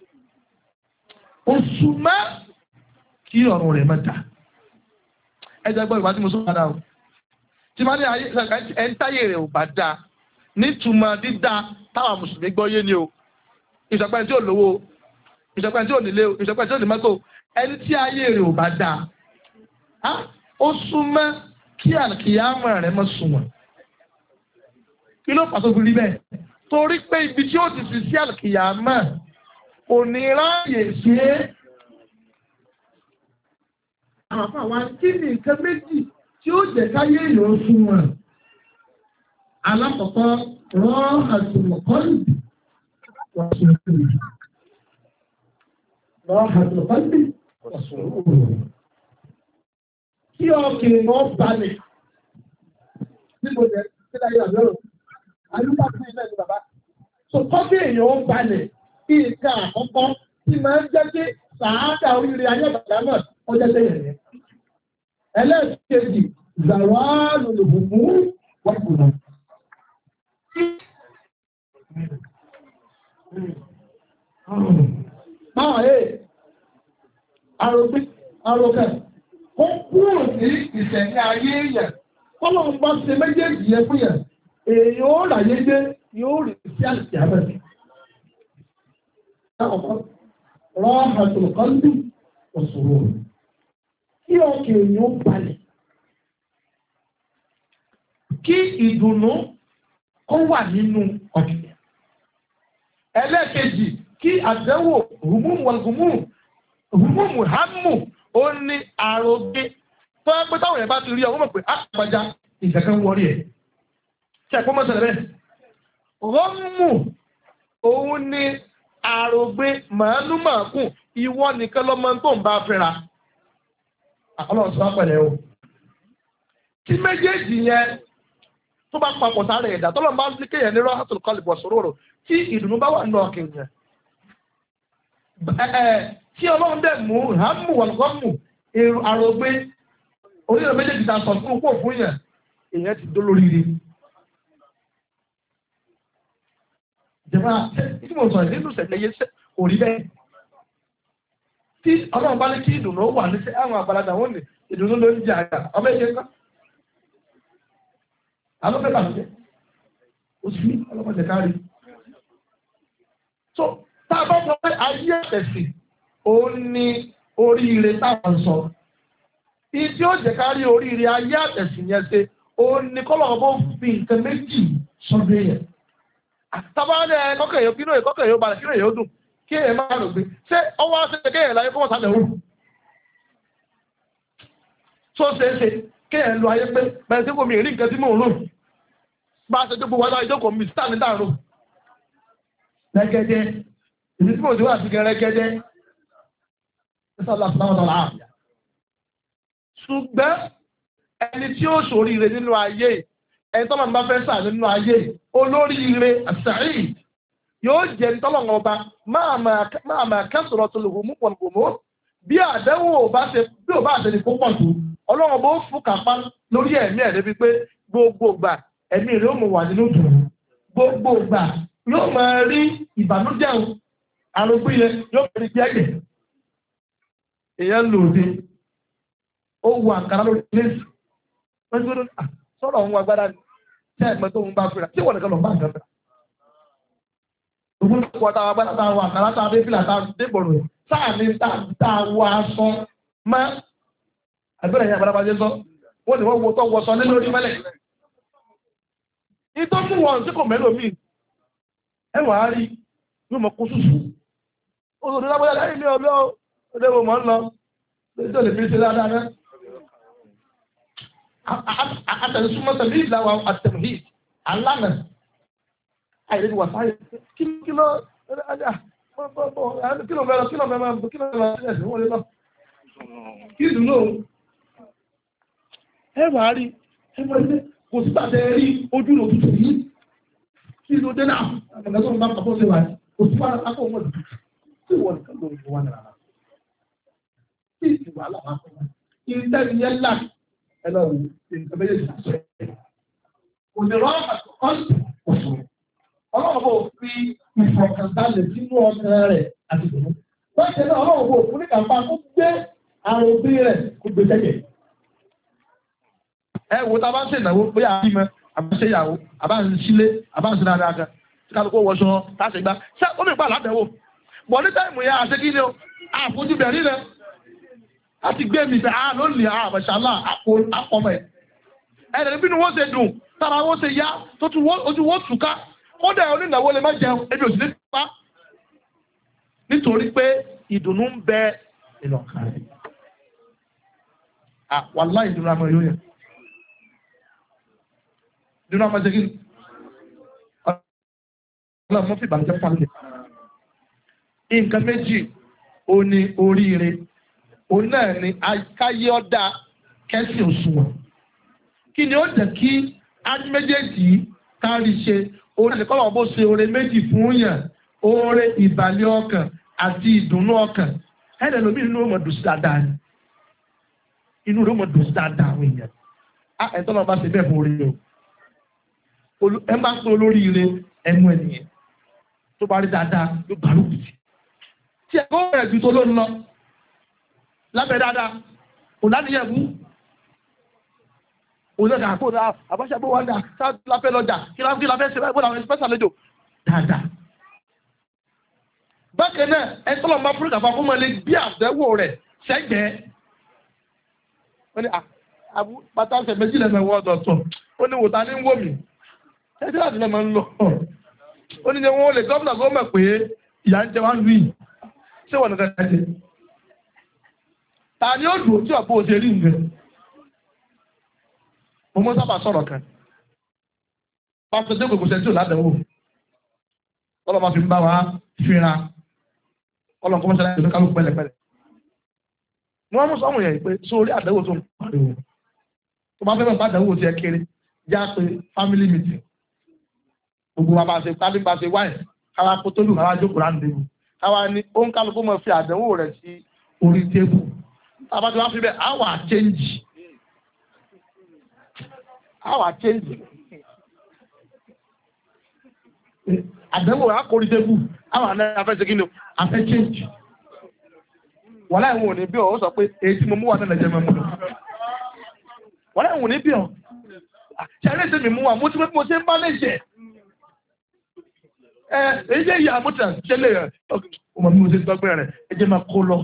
oṣù mẹ́ kí ọ̀run rẹ̀ má dá ẹjẹ́ gbọ́ ìwà tí mo sọ padà o tí máa ní ayé ẹ̀ńtáyé rẹ̀ ò bá dáa nítumọ̀ dídá táwọn mùsùlùmí gbọ́ yé ni o ìṣọ̀pẹ́ tí ò lówó ìṣọ̀pẹ́ tí ò nílé o ìṣọ̀pẹ́ tí ò ní mọ́tò ẹni tí ayé rẹ̀ ò bá dáa ó súnmọ́ kí àkìyámọ̀ rẹ̀ mọ́ sunwọ̀n kí ló pàtó fi rí bẹ́ẹ̀ torí pé ibi tí ó ti sì sí àkìyámọ̀ kò ní ráàyè ṣe é àwọn àwọn kí ni nǹkan méjì tí ó jẹ́ káyé èèyàn fún wọn alákọ̀ọ́kọ́ rán àtùmọ̀kọ́lù wọ́n sọ fún mi rán àtùmọ̀kọ́lù wọ́n sọ fún mi kí ọkùnrin wọn balẹ̀ níbo jẹ́ kí láyé àbẹ́rò àyùbá fún ilé ní bàbá so kọ́bí èèyàn ó balẹ̀ kí nǹkan àkọ́kọ́ tí máa ń jẹ́ pé sàádà oríire ayé bàbá náà ó jẹ́ sẹ́yìn rẹ̀ ẹlẹ́ẹ̀kejì zàwálù lòbùnmú wọ́pùnà. Máa ẹ̀ àrògbé àròkẹ́ ó kúrò ní ìṣẹ̀ní ayé èèyàn kọ́lọ̀ ń bá ṣe méjèèjì yẹn fún yẹn èèyàn ó ràyé dé yóò rí sí àṣìṣe àbẹ̀sí. Rọ́ àtùkọ́ndù òṣòro kí ọkẹ̀ èèyàn balẹ̀ kí ìdùnnú kó wà nínú ọkẹ̀. Ẹlẹ́ẹ̀kejì kí àdẹ́wò hùmùmù hàmù ó ní àrògbé tó ń pẹ́ táwọn èèyàn bá ti rí ọmọ pé àpàjá ìjẹ̀kan wọrí ẹ̀ tí ẹ̀kọ́ mọ́ sẹ̀lẹ̀ bẹ́ẹ̀. Rọ́mù òun ní àrògbé màánú màákùn ìwọ nìkan lọ́mọ tó ń bá fẹ́ra. Ọlọ́run sọ pẹ̀lẹ́ o tí méjèèjì yẹn tó bá papọ̀ sáré ẹ̀dá tọ́lọ́run bá ní kéèyàn ní rọ́hátùl qalbi wa sururu tí ìdùnnú bá wà nínú ọkàn yẹn tí ọlọ́run dẹ̀ mú hàmù wọ̀lọ́gọ́mù àrògbé orílẹ̀ méjèèjì ta sọ fún òkú fún yẹn èèyàn ti dó lórí rí jẹ́mọ́ tí mo sọ nínú sẹ̀lẹ̀ yẹn kò rí bẹ́ẹ̀ tí ọlọ́run bá ní kí ìdùnnú wà ní àwọn àgbàlagbà wọn ní ìdùnnú ló ń jẹ àgbà ọmọ ẹ̀ṣẹ̀ ńkọ́ àwọn fẹ́ bàjẹ́ ó sì ní ọlọ́mọdé kárí. so tá a bá sọ pé ayé ẹ̀sìn ó ní oríire táwọn sọ ìdí ó jẹ́ kárí oríire ayé ẹ̀sìn yẹn ṣe ó ní kọ́lọ̀ bó fi nǹkan méjì sọ́dọ̀ yẹn àtàbálẹ̀ kọ́kẹ́ yóò kí lóye kọ́kẹ́ yóò balẹ̀ kí lóye yóò dùn kí èèyàn máa rò pé ṣé ọwọ́ àṣẹ kéèyàn láyé fún ọ̀sán lẹ́wọ̀n tó ṣe é ṣe kéèyàn lo ayé pé bẹ̀rẹ̀ sí kò mi rí nǹkan tí mò ń rò bá a ṣe tó gbogbo aláwọ̀ ìjókòó mi sítáà ní dáàrò lẹ́gẹ́dẹ́ ìdí tí mo ti wà sí gẹ́rẹ́gẹ́dẹ́ ṣùgbọ́n ẹni tí ó ṣoríire nínú ayé ẹni tọ́lọ̀ ń bá fẹ́ sà nínú ayé olóríire àṣàrí yóò jẹ́ tọ́lọ̀ngọ̀ ọba máa máa kẹ́sọ̀rọ̀ tó lògùn mú pọ̀lùpọ̀lù bí àdẹ́wò bá ṣe bí ò bá ṣe ní kó pọ̀ tó ọlọ́run bó fún kápá lórí ẹ̀mí ẹ̀ débi pé gbogbo gbà ẹ̀mí rẹ̀ ó mọ̀ wà nínú dùn gbogbo gbà yóò máa rí ìbànújẹ́ àrògbé yẹn yóò fi bí ẹ̀jẹ̀ èèyàn lòdì ó wu àǹkárá lórí lẹ́sì sọ̀rọ̀ òun agbára ní ẹ̀gbẹ́ tó ń bá fìlà tí wọ́n nìkan lọ bá nǹkan fìlà. Ògùn náà kọ́ táwọn agbára táwọn wà kàrá táwọn abẹ́fìlà táwọn débòrò sáà ní táwọn aṣọ mọ́ àgbẹ̀rẹ̀ yẹn àgbàlagbà jẹ́ sọ wọ́n ní wọ́n wo tó wọṣọ nínú orí mẹ́lẹ̀. Ìtọ́ fún wọn tí kò mẹ́lò míì ẹ wà á rí yóò mọ kó sùsù ó sọ nígbà bóyá láyé ilé ọlọ́ ọdẹ wo mọ̀ ń lọ lójú ò lè fi ṣe dáadáa náà àtẹ̀súnmọ́ tẹ̀lé ìlàwọ̀ àtẹ̀mí alánà àìlèdè wà sáyé kí ló kí ló mẹ́lọ kí ló mẹ́lọ kí ló mẹ́lọ kí ló mẹ́lọ ẹ̀sìn wọlé lọ kí ìdùnnú ẹ wà á rí ẹ wọ́n ilé kò sí tàbí rí ojú lò tuntun yìí kí ló dé náà àgbàgbà tó ń bá kàfọ́ sí wa kò sí wàhálà akọ̀ wọn dùn tí wọ́n nìkan ló ń wà náà tí ìsì wàhálà wà fún wa ìrìntẹ́ni yẹn là ẹ lọ wò nǹkan méjì sàṣẹ kò ní rọ́ àtọ̀kọ́sì òṣù ọlọ́run bò fi ìfọ̀kànbalẹ̀ sínú ọkàn rẹ̀ àti ìdùnnú báyìí náà ọlọ́run bò fún níkàpá kó gbé àrùn òbí rẹ̀ kó gbé sẹ́yẹ̀. ẹ wo tá a bá ń ṣe ìnáwó bóyá a bímọ àbá ń ṣe ìyàwó àbá ń sílé àbá ń ṣe dáadáa kan tí kálukú wọṣọ láti gbá ṣé ó mi pa àládẹ́wò bọ̀ ní táìmù yẹn àṣẹ kí ni o àfojú bẹ̀rẹ̀ rẹ̀ láti gbé mi bẹ̀ á lónìí àbàṣálà àpọ̀mọ̀ ẹ̀ ẹ̀rẹ̀ bínú wọ́n ṣe dùn tára wọ́n ṣe yá tó tún ojú wọ́n tùká ó dẹ̀ onínáwó lè má jẹun ebi òsì ní pa nítorí pé ìdùnnú ń bẹ nínú ọkàn rẹ̀ wàláhì ìdùnnú àmọ́ yóò yẹn ìdùnnú àmọ́ ṣe kí ni ọlọ́run mọ́ fi ìbànújẹ́ fún àlejò nǹkan méjì ó ní oríire òun náà ni káyé ọ̀dà kẹ́sì òṣùwọ̀n kí ni ó jẹ́ kí ájú méjèèjì kárí ṣe orí ẹ̀kọ́ bó ṣe oore méjì fún yàn oore ìbàlẹ̀ ọkàn àti ìdùnnú ọkàn ẹ̀rẹ̀ lómi inú ọmọ dùn sí dáadáa ni inú rẹ̀ ọmọ dùn sí dáadáa àwọn èèyàn á ẹ̀tọ́ náà bá ṣe bẹ́ẹ̀ fún orí rẹ̀ o ẹ máa ń pín olóríire ẹnu ẹnìyẹn tó bá rí dáadáa ló bá lókùn sí tí ẹ̀kọ́ rẹ̀ ju tó ló ń lọ lábẹ́ dáadáa òlànìyẹ̀bú òlànà àpòdà àbáṣẹ́bó wà ní àláfẹ́ lọ́jà kí láfẹ́ láfẹ́ ṣe báyìí bọ́lá àwọn ẹ̀sìpẹ́sà lẹ́jọ́ dáadáa. bákan náà ẹ tọ́lọ̀ máa fúrúkà fún ọmọ ilé bí àdẹ́wò rẹ̀ sẹ́gbẹ̀ẹ́ wọ́n ní àbú bàtà ọ̀sẹ̀ méjì lẹ́mẹ̀wọ́ ọ̀dọ̀tọ̀ ó ní wòtá ní wò mí ẹ̀sìn láti lẹ́mọ̀ ń lọ ó ní wọ́n lè gọ́ọ̀nà gọ́ọ̀mọ̀ pé ìyá ń jẹ wá lù yìí ṣé wọ́n nìkan ẹ̀ ṣe ta ni ó dùn tí ọ̀pọ̀ òṣèré nǹkan mo mọ́ sábà sọ̀rọ̀ kan pásítọ̀ tí gbogbo ṣẹ́jú ládàáwò ọlọ́mọ fi ń bá wa fínra ọlọ́mọ kọ́mọ́sá láti ọdún kálukú pẹ̀lẹ́pẹ̀lẹ́ wọ́n mú sọ́mù yẹn pé sórí àdáwò tó ń pariwo tó bá fẹ́ bá àdáwò tí ẹ kéré já pé family meeting gbogbo wa bá ṣe tálí bá ṣe wáyé káwá kó tó lù káwá jókòó láǹdé wù káwá ní ó ń kálukú mọ̀ fi àdáwò rẹ̀ sí orí tébù tábàtí wọ́n fi bẹ́ẹ̀ á wà change our change àdánwò àkórí tébù àwọn àná afẹ́sẹ̀ kí ni afẹ́ change wọ́n láì wọ́n ní bí ọ̀ ó sọ pé èyí tí mo mú wà náà lẹ́jẹ̀ mẹ́mú wọ́n láì wọ́n ní bí ọ̀ ṣẹlẹ̀ tí mi mú wà mo ti pé mo ṣe ń bá léṣẹ̀ ẹ èyí jẹ́ ìyá àmúta ṣẹlẹ̀ rẹ̀ ọmọ mi mo ṣe gbọ́gbẹ́ rẹ̀ ẹ jẹ́ máa kó lọ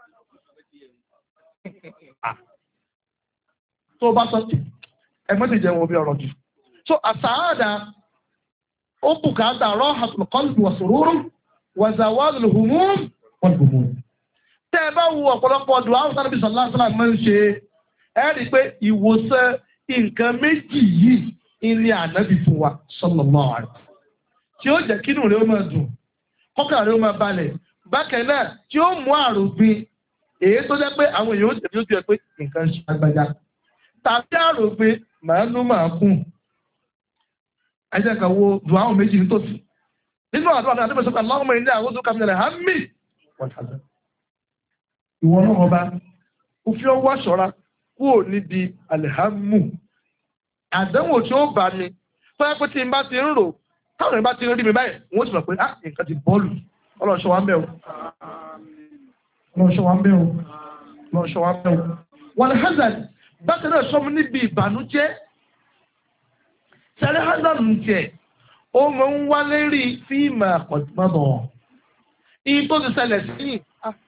tó bá sọ ẹgbẹ́ ti jẹun obi ọ̀rọ̀ jù so àsáàdà ó bùkátà rahatul qalbi wa sururun wa zawalul humum wal ghumum tẹ́ ẹ bá wo ọ̀pọ̀lọpọ̀ ọdún àwọn sábẹ́ sallallahu alaihi wasallam máa ń ṣe ẹ rí i pé ìwòsàn nǹkan méjì yìí ilé ànábì fún wa sallallahu alaihi wasallam tí ó jẹ́ kínú rẹ̀ ó máa dùn kọ́kàn rẹ̀ ó máa balẹ̀ bákan náà tí ó mú àrògbin èyí tó jẹ́ pé àwọn èèyàn ó tẹ̀lé ó ti ẹ̀ pé nǹkan ṣe agbájá tàbí àrògbin màá nú màá kún ẹjẹ́ kan wo dùn àwọn méjì nítòsí nínú àdúrà náà nígbà sọ́kà Allahumma inni a'udhu bika minal hammi wal hazan ìwọ náà ọba ó fi ọwọ́ ṣọ́ra kúrò níbi alhammu àdánwò tí ó bá mi fẹ́ pé tí n bá ti ń rò táwọn èèyàn bá ti ń rí mi báyìí wọ́n ti mọ̀ pé ah nǹkan ti bọ́ọ̀lù ọlọ́ọ̀ṣọ́ wa ń bẹ̀ o ọlọ́ọ̀ṣọ́ wa ń bẹ̀ o ọlọ́ọ̀ṣọ́ wa ń bẹ̀ o wal hazan bákan náà sọmọ níbi ìbànújẹ́ sẹ́rẹ́ hazard ń tiẹ̀ ó máa ń wá lérí fíìmù àkọ́dùmọ́bọ̀ ìyí tó ti ṣẹlẹ̀ sẹ́yìn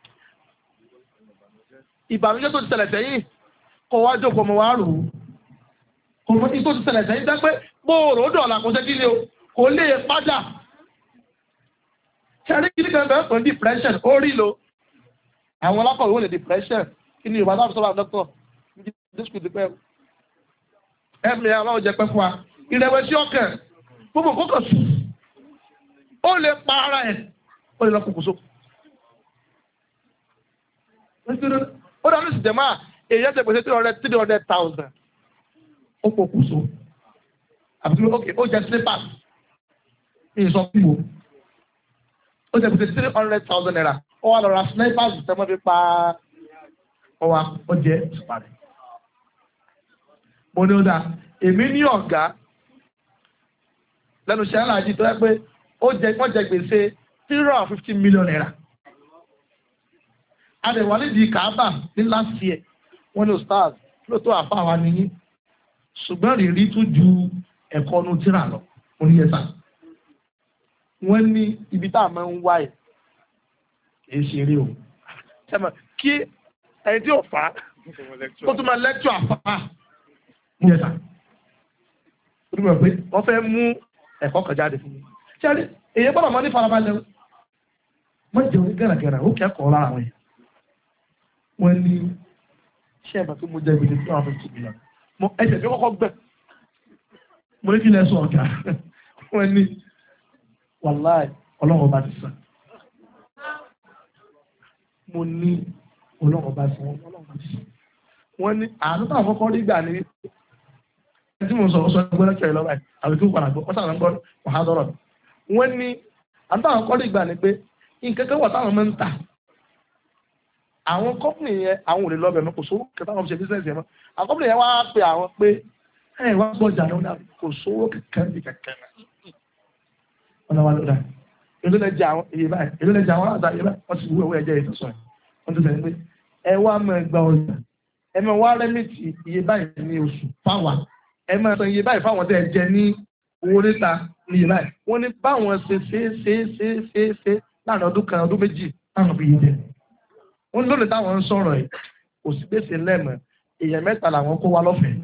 ìbànújẹ́ tó ti ṣẹlẹ̀ sẹ́yìn kọ́ wá jókòó ọmọ wa rò ó kò mọ ìyí tó ti ṣẹlẹ̀ sẹ́yìn dápẹ́ gbòòrò ó dọ̀ọ̀là kò sẹ́kí ni o kò lè padà ṣẹ́rí kí ní kan bẹ́ẹ̀ pẹ̀lú depression ó rí lo àwọn alákọ̀wé wọ́n lè depression kí ni Yorùbá náà sọ́wọ́ dọ́kítọ̀ dísùkù ti pẹ́ ẹ̀mí aláwọ̀ jẹ́ pẹ́ fún wa ìrẹ̀wẹ̀sì ọkàn gbogbo kókò sùn ó lè pa ara ẹ̀ ó lè lọ kókòsó ó dáná sì jẹ̀má èyí ṣe pèsè three hundred three hundred thousand ó kókòsó àbí ok ó jẹ slippers ní ìsọfúnwò ó jẹ pèsè three hundred thousand naira ó wà lọ ra slippers tẹ́mọ́ fi pa ọwà ó jẹ́ ìpàdé mo ní ó dá èmi ní ọ̀gá lẹ́nu ṣe aláàjì tó yẹ pé ó jẹ wọ́n jẹ gbèsè three hundred and fifty million naira adẹ̀wà nídìí kàábà ní last year wọ́n ní stars ló tó àfa àwa nìyí ṣùgbọ́n rírí tún ju ẹ̀kọ́ ọ̀nù tíra lọ mo ní yẹsà wọ́n ní ibi tá a máa ń wá ẹ̀ kì í ṣeré o kí ẹni tí ò fà á ó tún máa lẹ́kítọ̀ àfà mo yẹsà ó tún mọ̀ pé wọ́n fẹ́ mú ẹ̀kọ́ kan jáde fún mi ṣẹ́rí èyí gbọ́dọ̀ mọ́ ní farabalẹ̀ wọ́n jẹun ní gẹ̀rẹ́gẹ̀rẹ́ ó kẹ́kọ̀ọ́ lára wọn yẹn wọ́n ní ṣé ẹ̀bà tó mo jẹ́ ibi tí wọ́n fi tì mí lọ mo ẹsẹ̀ tí kọ́kọ́ gbẹ̀ mo ní kí lẹ́sọ̀ ọ̀gá wọ́n ní wàláì ọlọ́run ọba ti sàn mo ní ọlọ́run ọba sàn ọlọ́run ọba ti sàn wọ́n ní àánú táwọn kọ́kọ́ rí gbà ní tí mo sọ sọ gbọ́dọ̀ kẹrì lọ́wọ́ ẹ̀ àbí tó padà gbọ́ ọ̀sán àgbọ̀ wàhálà dọ́rọ̀ wọ́n ní àánú táwọn kọ́kọ́ rí gbà ní pé nǹkan kan wà táwọn máa ń tà àwọn kọ́pìnì yẹn àwọn ò lè lọ bẹ̀rẹ̀ kò sówó kẹta àwọn ṣe bísíǹsì yẹn mọ́ àwọn kọ́pìnì yẹn wá pe àwọn pé ẹ̀ wá gbọ́jà náà kò sówó kẹ̀kẹ́ ní kẹ̀kẹ́ náà ọ̀nà wa lọ́dà èló lè jẹ àwọn iye báyìí èló lè jẹ àwọn àgbà iye báyìí wọ́n ti wú owó ẹ̀jẹ̀ yìí sọ̀sọ̀ wọ́n ti sẹ́yìn pé ẹ wá mọ ẹgbà ọjà ẹ mọ wá rẹ́mìtì iye báyìí ní oṣù fáwa ẹ mọ san iye báyìí fáwọn tẹ́ ẹ jẹ ní owó níta ní iye báyìí wọ́n ní báwọn ṣe ṣe ṣe ṣe ṣe ṣe láàrin ọdún kan ọdún méjì táwọn fi yé jẹ wọ́n lónìí táwọn ń sọ̀rọ̀ ẹ̀ kò sí gbèsè lẹ́mọ̀ èèyàn mẹ́ta làwọn kó wá lọ́fẹ̀ẹ́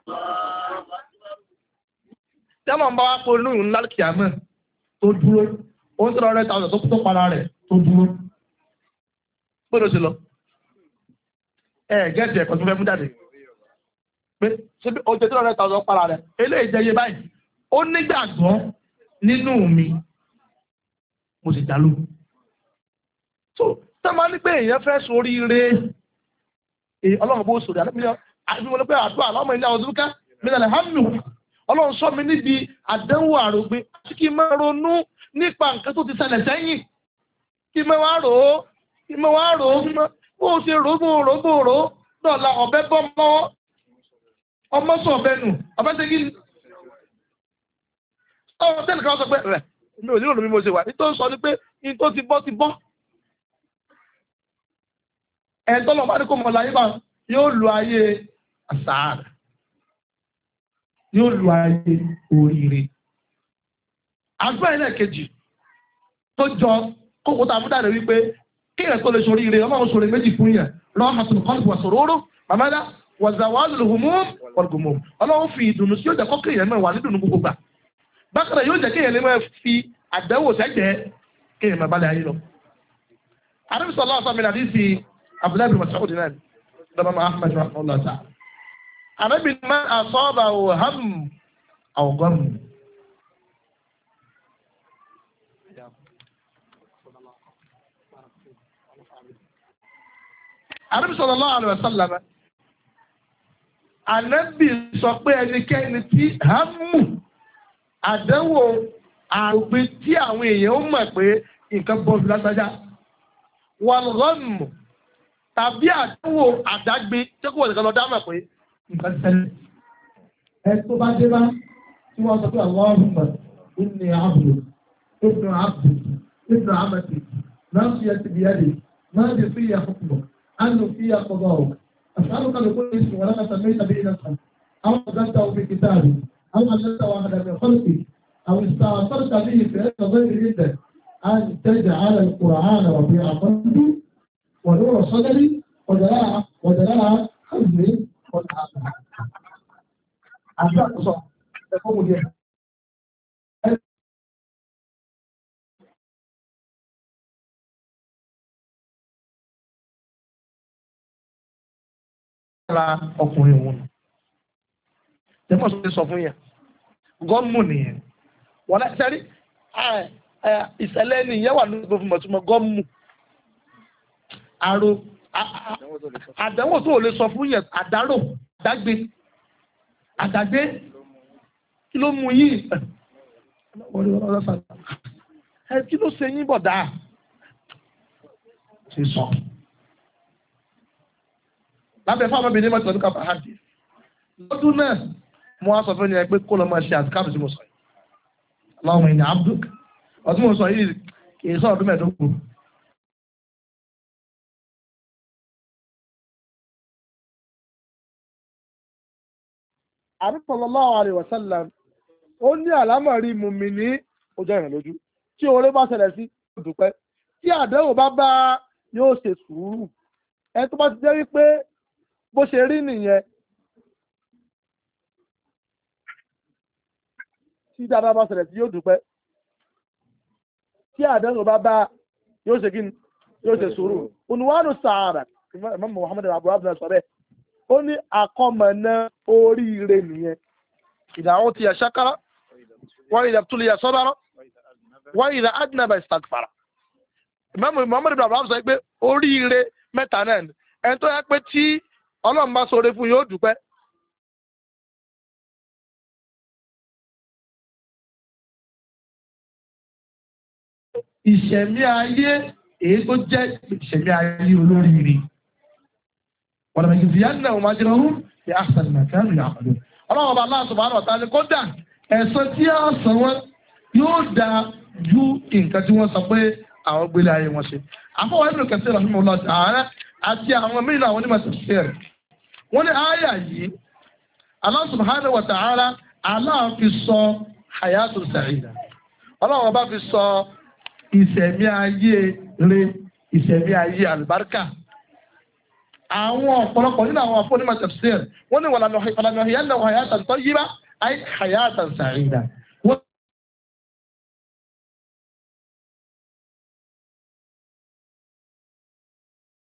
tẹ́lọ̀ ń bá wá pọ̀ lóyún ńlá kìámẹ́ tó dúró ó ń tẹ́lọ̀ rẹ̀ tàwọn tó tó para rẹ̀ tó dúró gbọ́dọ̀ sí lọ ẹ gẹ́ẹ̀tì ẹ̀kọ́ tó fẹ́ mú jáde pé ṣé o jẹ́ tẹ́lọ̀ rẹ̀ tàwọn para rẹ̀ eléyìí jẹ́ iye báyìí ó nígbàgbọ́ nínú mi mo sì dálú so tẹ́lọ̀ ní pé èèyàn fẹ́ sórí ire ọlọ́run bó sòrí àdúgbò pé àdúrà aláwọ̀ ilé àwọn òdúkà mílẹ̀ hàmù ọlọ́run sọ mi níbi àdánwò àrògbé àti kí n máa ronú nípa nǹkan tó ti ṣẹlẹ̀ sẹ́yìn kí n máa wá rò ó kí n máa wá rò ó bó o ṣe rò ó bó o rò ó bó o rò ó dọ̀la ọ̀bẹ bọ́ mọ́ ọmọ sọ ọ̀bẹ nù ọ̀bẹ ṣe kí ni. ọ̀rọ̀ tẹ́lẹ̀ kan sọ pé rẹ̀ mi ò nílò mi mo ṣe wà ní tó ń sọ ni pé ní tó ti bọ́ ti bọ́. ẹ̀ẹ́dọ́ lọ́ọ́ bá ní kó mọ̀ láyé bá yóò lu ayé àsáàrà yóò lu ayé oríire. àgbẹ̀ ilẹ̀ kejì tó jọ kókó tá a múdà rẹ̀ wípé kí ẹ̀ tó lè sọ oríire ọlọ́run sọ oríire méjì fún yẹn lọ́wọ́ àtúntò kọ́ńtù wà sọ̀rọ̀ oró màmádá wàzàwálù humum wàlgùmùm ọlọ́run fi ìdùnnú sí yóò jẹ́ kọ́kẹ́ yẹn náà wà ní ìdùnnú gbogbo gbà bákan náà yóò jẹ́ kéèyàn lè máa fi àdánwò sẹ́gbẹ̀ẹ́ kéèyàn máa balẹ̀ ayé lọ. àdébí sọlá ọ̀sán mi nàdí sí abdullahi bin masoud náà dọ́bà máa ahmed rahman ọ̀sán àdébí máa àsọ́ọ̀bà òhàm àwògọ́mù. àdébí sallallahu alaihi wasallam ànábì sọ pé ẹnikẹ́ni tí hàmù àdánwò àrògbé tí àwọn èèyàn ń mọ̀ pé nǹkan bọ́ọ̀lù lásájá wàlúùmù tàbí àdánwò àdágbé tí kò wọ́n nìkan lọ dámọ̀ pé nǹkan ṣẹlẹ̀. ẹ tó bá dé bá tí wọ́n sọ pé Allahumma inni abdu ibnu abdu ibnu amati nasiyati biyadi máa di fi yàtọ̀ عنه فيها قضاء أسألك لكل اسم ولك سميت به نفسك أو أنزلته في كتابك أو علمته أحدا من خلقك أو استأثرت به في علم غير عندك أن تجعل القرآن ربيع قلبي ونور صدري وجلاء وجلاء حزني والحزن. أعزائي الصلاة تقوم بها lára ọkùnrin òun nù. tẹ́fọ́ sọ sọ fún yẹn gọ́ọ̀mù nìyẹn wọ́n náà sẹ́rí ìṣẹ̀lẹ̀ nìyẹn wà lóṣù tó fún mọ̀túnmọ̀ gọ́ọ̀mù àrò àdánwò tó lè sọ fún yẹn àdárò àdágbé àdágbé kí ló mú yìí ẹ kí ló ṣe yín bọ̀dá ṣe sọ lábẹ́ fáwọn obìnrin mọ́tò ọdún káfà hàdì lọ́dún náà mo wá sọ fún yẹn pé kó lọ máa ṣe àtikáàbù tí mo sọ yìí Allahumma inni abduk ọdún mo sọ yìí kì í sọ ọdún mẹ́ẹ̀ẹ́dógún. Ànábì sallallahu alaihi wasallam ó ní àlámọ̀rí mùmínì ojú ìrìn lójú tí oore bá ṣẹlẹ̀ sí dúpẹ́ tí àdánwò bá bá yóò ṣe sùúrù ẹni tó bá ti jẹ́ wípé bó ṣe rí nìyẹn tí dáadáa bá ṣẹlẹ̀ sí yóò dúpẹ́ tí àdánwò bá bá yóò ṣe kí ni yóò ṣe sùúrù unwanu sa'ada Imam Muhammad Abu Abdullah sọ bẹ́ẹ̀ ó ní àkọmọ̀nà oríire nìyẹn ìdáhùn ti yà ṣákàrà wọ́n ìdá tó lè yà sọ́bàrọ̀ wọ́n ìdá adnaba istagfara. Imam Muhammad Abu Abdullah sọ pé oríire mẹ́ta náà ni ẹni tó yẹ pé tí Ọlọ́run bá ṣoore fún yóò dúpẹ́. Ìṣẹ̀mí ayé èyí tó jẹ́ ìṣẹ̀mí ayé olóríire. Wọ́n lọ́mọ ìgbìyà náà wọ́n máa jẹ́ ọ̀hún ní àṣà ìmọ̀kánù ìyàmọ̀lú. Ọlọ́run ọba Allah subhanahu wa ta'ala kódà ẹ̀san tí a san wọn yóò dá ju nǹkan tí wọ́n sọ pé àwọn gbélé ayé wọn ṣe. Àfọwọ́ Ibn Kathir rahimahullah ta'ala àti àwọn mìíràn àwọn onímọ̀ tafsir. Wọ́n ní àyà yìí Allah subhanahu wa ta'ala Allah fi sọ hayatul sa'ida. Ọlọ́run ọba fi sọ ìṣẹ̀mí ayé rẹ̀ ìṣẹ̀mí ayé àlùbáríkà. Àwọn ọ̀pọ̀lọpọ̀ nínú àwọn afọ́nímọ̀ tafsir wọ́n ní wàlànà hayatan tayyiba ay hayatan sa'ida.